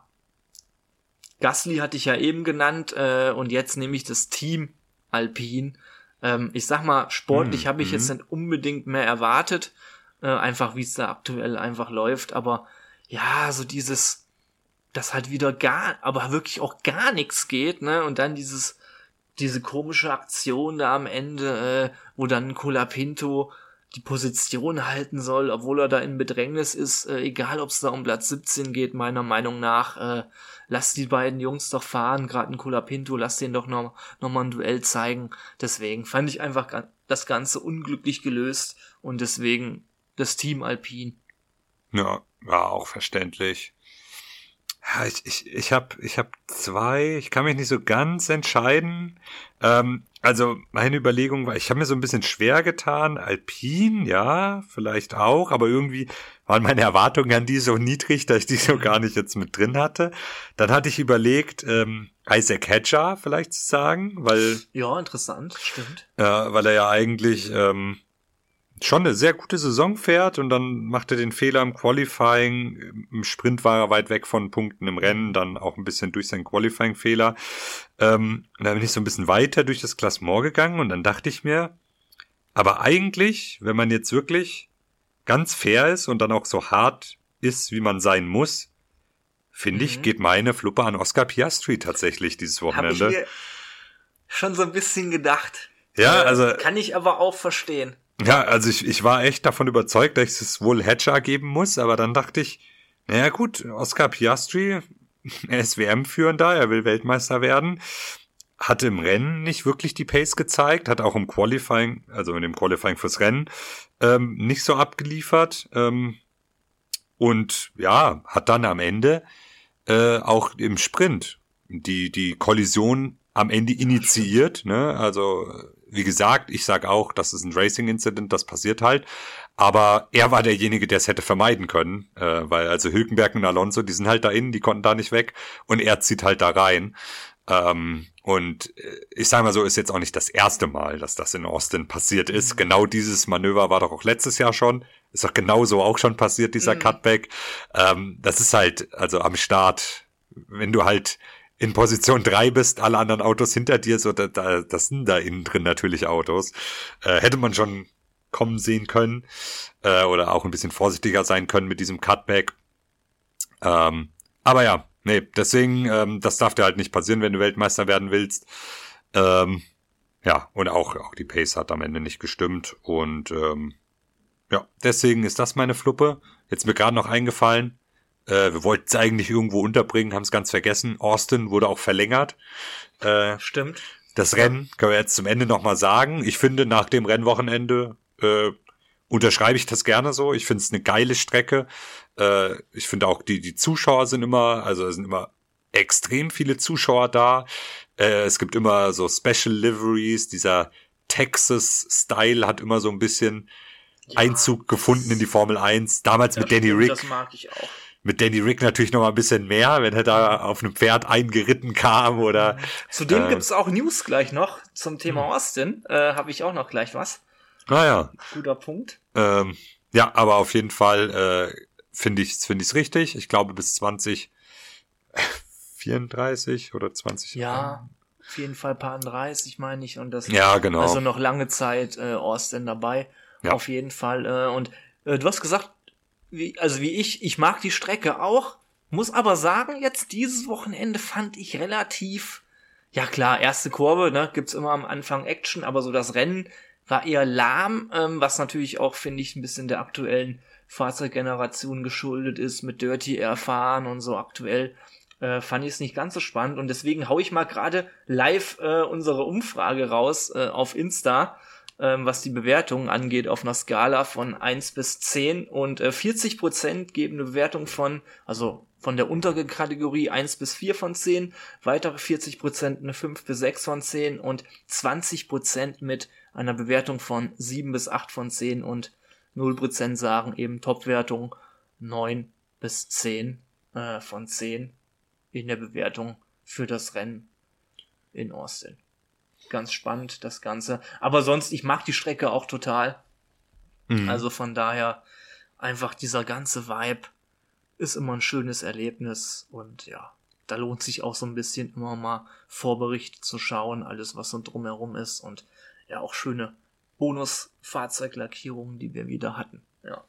Gasly hatte ich ja eben genannt äh, und jetzt nehme ich das Team Alpine. Ähm, ich sag mal, sportlich mhm. habe ich jetzt nicht unbedingt mehr erwartet, äh, einfach wie es da aktuell einfach läuft, aber ja, so dieses, dass halt wieder gar, aber wirklich auch gar nichts geht, ne, und dann dieses, diese komische Aktion da am Ende, äh, wo dann Colapinto die Position halten soll, obwohl er da in Bedrängnis ist, äh, egal ob es da um Platz siebzehn geht, meiner Meinung nach, äh, lass die beiden Jungs doch fahren, gerade ein Colapinto, lass den doch noch, noch mal ein Duell zeigen. Deswegen fand ich einfach das Ganze unglücklich gelöst und deswegen das Team Alpine. Ja, war auch verständlich. Ja, ich, ich, ich hab, ich hab zwei, ich kann mich nicht so ganz entscheiden. Ähm, also meine Überlegung war, ich habe mir so ein bisschen schwer getan. Alpine, ja, vielleicht auch, aber irgendwie waren meine Erwartungen an die so niedrig, dass ich die so gar nicht jetzt mit drin hatte. Dann hatte ich überlegt, ähm, Isaac Hedger vielleicht zu sagen, weil... Ja, interessant, stimmt. Äh, weil er ja eigentlich... Ähm, schon eine sehr gute Saison fährt und dann macht er den Fehler im Qualifying. Im Sprint war er weit weg von Punkten, im Rennen dann auch ein bisschen durch seinen Qualifying-Fehler. Ähm, und dann bin ich so ein bisschen weiter durch das Klassement gegangen und dann dachte ich mir, aber eigentlich, wenn man jetzt wirklich ganz fair ist und dann auch so hart ist, wie man sein muss, finde mhm. ich, geht meine Fluppe an Oscar Piastri tatsächlich dieses Wochenende. Hab ich mir schon so ein bisschen gedacht. Ja, also... Kann ich aber auch verstehen. Ja, also ich, ich war echt davon überzeugt, dass es wohl Hedger geben muss, aber dann dachte ich, naja gut, Oscar Piastri, er ist W M-Führender, er will Weltmeister werden, hat im Rennen nicht wirklich die Pace gezeigt, hat auch im Qualifying, also in dem Qualifying fürs Rennen, ähm, nicht so abgeliefert ähm, und ja, hat dann am Ende äh, auch im Sprint die, die Kollision am Ende initiiert, ne, also wie gesagt, ich sag auch, das ist ein Racing-Incident, das passiert halt. Aber er war derjenige, der es hätte vermeiden können, äh, weil also Hülkenberg und Alonso, die sind halt da innen, die konnten da nicht weg und er zieht halt da rein. Ähm, und ich sag mal so, ist jetzt auch nicht das erste Mal, dass das in Austin passiert ist. Mhm. Genau dieses Manöver war doch auch letztes Jahr schon. Ist doch genauso auch schon passiert, dieser mhm. Cutback. Ähm, das ist halt, also am Start, wenn du halt in Position drei bist, alle anderen Autos hinter dir, so da, da, das sind da innen drin natürlich Autos. Äh, hätte man schon kommen sehen können äh, oder auch ein bisschen vorsichtiger sein können mit diesem Cutback. Ähm, aber ja, nee, deswegen, ähm, das darf dir halt nicht passieren, wenn du Weltmeister werden willst. Ähm, ja, und auch, auch die Pace hat am Ende nicht gestimmt und ähm, ja, deswegen ist das meine Fluppe. Jetzt mir gerade noch eingefallen, Äh, wir wollten es eigentlich irgendwo unterbringen, haben es ganz vergessen. Austin wurde auch verlängert. Äh, Stimmt. Das Rennen können wir jetzt zum Ende nochmal sagen. Ich finde, nach dem Rennwochenende äh, unterschreibe ich das gerne so. Ich finde es eine geile Strecke. Äh, ich finde auch, die die Zuschauer sind immer, also es sind immer extrem viele Zuschauer da. Äh, es gibt immer so Special Liveries. Dieser Texas-Style hat immer so ein bisschen ja, Einzug gefunden in die Formel eins. Damals mit Danny stimmt, Rick. Das mag ich auch. Mit Danny Rick natürlich noch mal ein bisschen mehr, wenn er da auf einem Pferd eingeritten kam oder... Zudem äh, gibt's auch News gleich noch zum Thema Austin. Äh, habe ich auch noch gleich was. Naja. Guter Punkt. Ähm, ja, aber auf jeden Fall äh, finde ich es finde ich's richtig. Ich glaube bis zwanzig vierunddreißig oder zwanzig... Ja, auf jeden Fall paar dreißig meine ich. Und das ja, genau. Also noch lange Zeit äh, Austin dabei. Ja. Auf jeden Fall. Äh, und äh, du hast gesagt, Wie, also wie ich, ich mag die Strecke auch, muss aber sagen, jetzt dieses Wochenende fand ich relativ, ja klar, erste Kurve, ne, gibt's immer am Anfang Action, aber so das Rennen war eher lahm, ähm, was natürlich auch, finde ich, ein bisschen der aktuellen Fahrzeuggeneration geschuldet ist, mit Dirty erfahren und so aktuell, äh, fand ich es nicht ganz so spannend und deswegen hau ich mal gerade live äh, unsere Umfrage raus äh, auf Insta, was die Bewertungen angeht, auf einer Skala von eins bis zehn und äh, vierzig Prozent geben eine Bewertung von, also von der unteren Kategorie eins bis vier von zehn, weitere vierzig Prozent eine fünf bis sechs von zehn und zwanzig Prozent mit einer Bewertung von sieben bis acht von zehn und null Prozent sagen eben Topwertung neun bis zehn äh, von zehn in der Bewertung für das Rennen in Austin. Ganz spannend, das Ganze. Aber sonst, ich mag die Strecke auch total. Mhm. Also von daher, einfach dieser ganze Vibe ist immer ein schönes Erlebnis. Und ja, da lohnt sich auch so ein bisschen immer mal Vorberichte zu schauen, alles was so drumherum ist. Und ja, auch schöne Bonus-Fahrzeuglackierungen, die wir wieder hatten. Ja.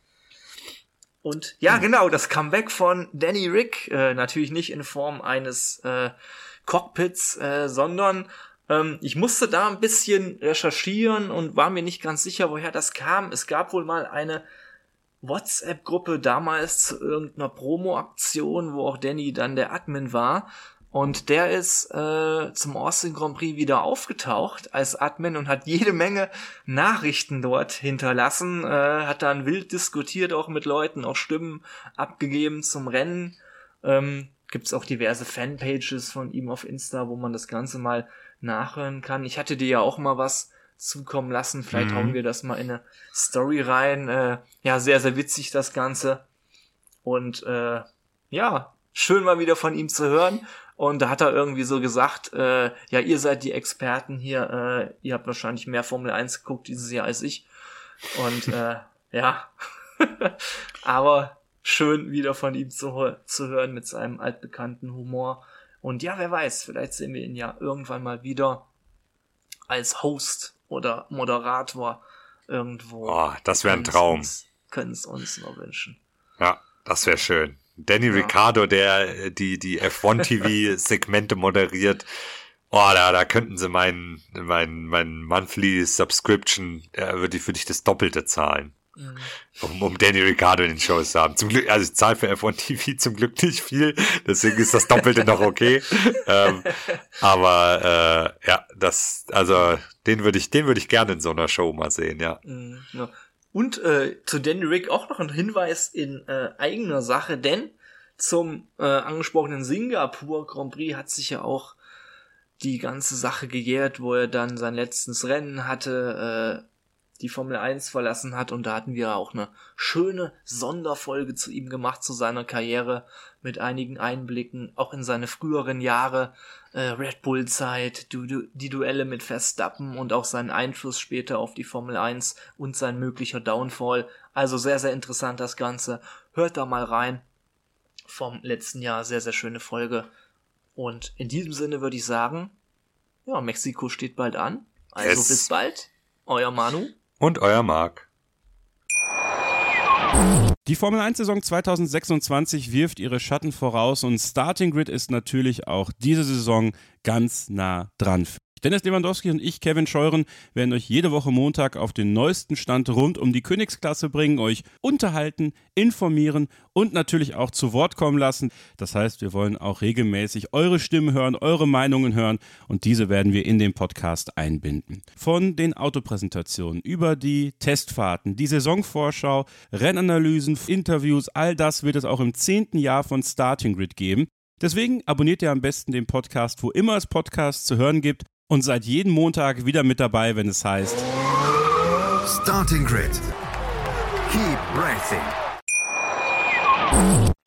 Und ja, mhm. genau, das Comeback von Danny Rick, äh, natürlich nicht in Form eines äh, Cockpits, äh, sondern ähm, ich musste da ein bisschen recherchieren und war mir nicht ganz sicher, woher das kam. Es gab wohl mal eine WhatsApp-Gruppe damals zu irgendeiner Promo-Aktion, wo auch Danny dann der Admin war. Und der ist äh, zum Austin Grand Prix wieder aufgetaucht als Admin und hat jede Menge Nachrichten dort hinterlassen, äh, hat dann wild diskutiert, auch mit Leuten, auch Stimmen abgegeben zum Rennen. Ähm, gibt's auch diverse Fanpages von ihm auf Insta, wo man das Ganze mal nachhören kann. Ich hatte dir ja auch mal was zukommen lassen, vielleicht mhm. hauen wir das mal in eine Story rein. Äh, ja, sehr, sehr witzig das Ganze. Und äh, ja, schön mal wieder von ihm zu hören. Und da hat er irgendwie so gesagt, äh, ja, ihr seid die Experten hier, äh, ihr habt wahrscheinlich mehr Formel eins geguckt dieses Jahr als ich. Und äh, ja, aber schön wieder von ihm zu, zu hören mit seinem altbekannten Humor. Und ja, wer weiß, vielleicht sehen wir ihn ja irgendwann mal wieder als Host oder Moderator irgendwo. Oh, das wäre ein Traum. Können es uns nur wünschen. Ja, das wäre schön. Danny ja. Ricciardo, der die die F eins T V-Segmente moderiert. Oh, da, da könnten sie meinen mein, mein Monthly Subscription, äh, würde ich, würde ich das Doppelte zahlen. Mhm. Um, um Danny Ricciardo in den Shows zu haben. Zum Glück, also ich zahle für F eins T V zum Glück nicht viel, deswegen ist das Doppelte noch okay. ähm, aber äh, ja, das, also den würde ich, den würde ich gerne in so einer Show mal sehen, ja. Mhm, ja. Und äh, zu Danny Rick auch noch ein Hinweis in äh, eigener Sache, denn zum äh, angesprochenen Singapur Grand Prix hat sich ja auch die ganze Sache gejährt, wo er dann sein letztes Rennen hatte, äh, die Formel eins verlassen hat, und da hatten wir auch eine schöne Sonderfolge zu ihm gemacht, zu seiner Karriere, mit einigen Einblicken, auch in seine früheren Jahre, äh, Red Bull-Zeit, du, du, die Duelle mit Verstappen und auch seinen Einfluss später auf die Formel eins und sein möglicher Downfall. Also sehr, sehr interessant das Ganze. Hört da mal rein. Vom letzten Jahr sehr, sehr schöne Folge. Und in diesem Sinne würde ich sagen, ja, Mexiko steht bald an. Also yes. Bis bald. Euer Manu. Und euer Marc. Die Formel eins Saison zwanzig sechsundzwanzig wirft ihre Schatten voraus und Starting Grid ist natürlich auch diese Saison ganz nah dran. Dennis Lewandowski und ich, Kevin Scheuren, werden euch jede Woche Montag auf den neuesten Stand rund um die Königsklasse bringen, euch unterhalten, informieren und natürlich auch zu Wort kommen lassen. Das heißt, wir wollen auch regelmäßig eure Stimmen hören, eure Meinungen hören und diese werden wir in den Podcast einbinden. Von den Autopräsentationen über die Testfahrten, die Saisonvorschau, Rennanalysen, Interviews, all das wird es auch im zehnten Jahr von Starting Grid geben. Deswegen abonniert ihr am besten den Podcast, wo immer es Podcasts zu hören gibt. Und seid jeden Montag wieder mit dabei, wenn es heißt Starting Grid. Keep racing.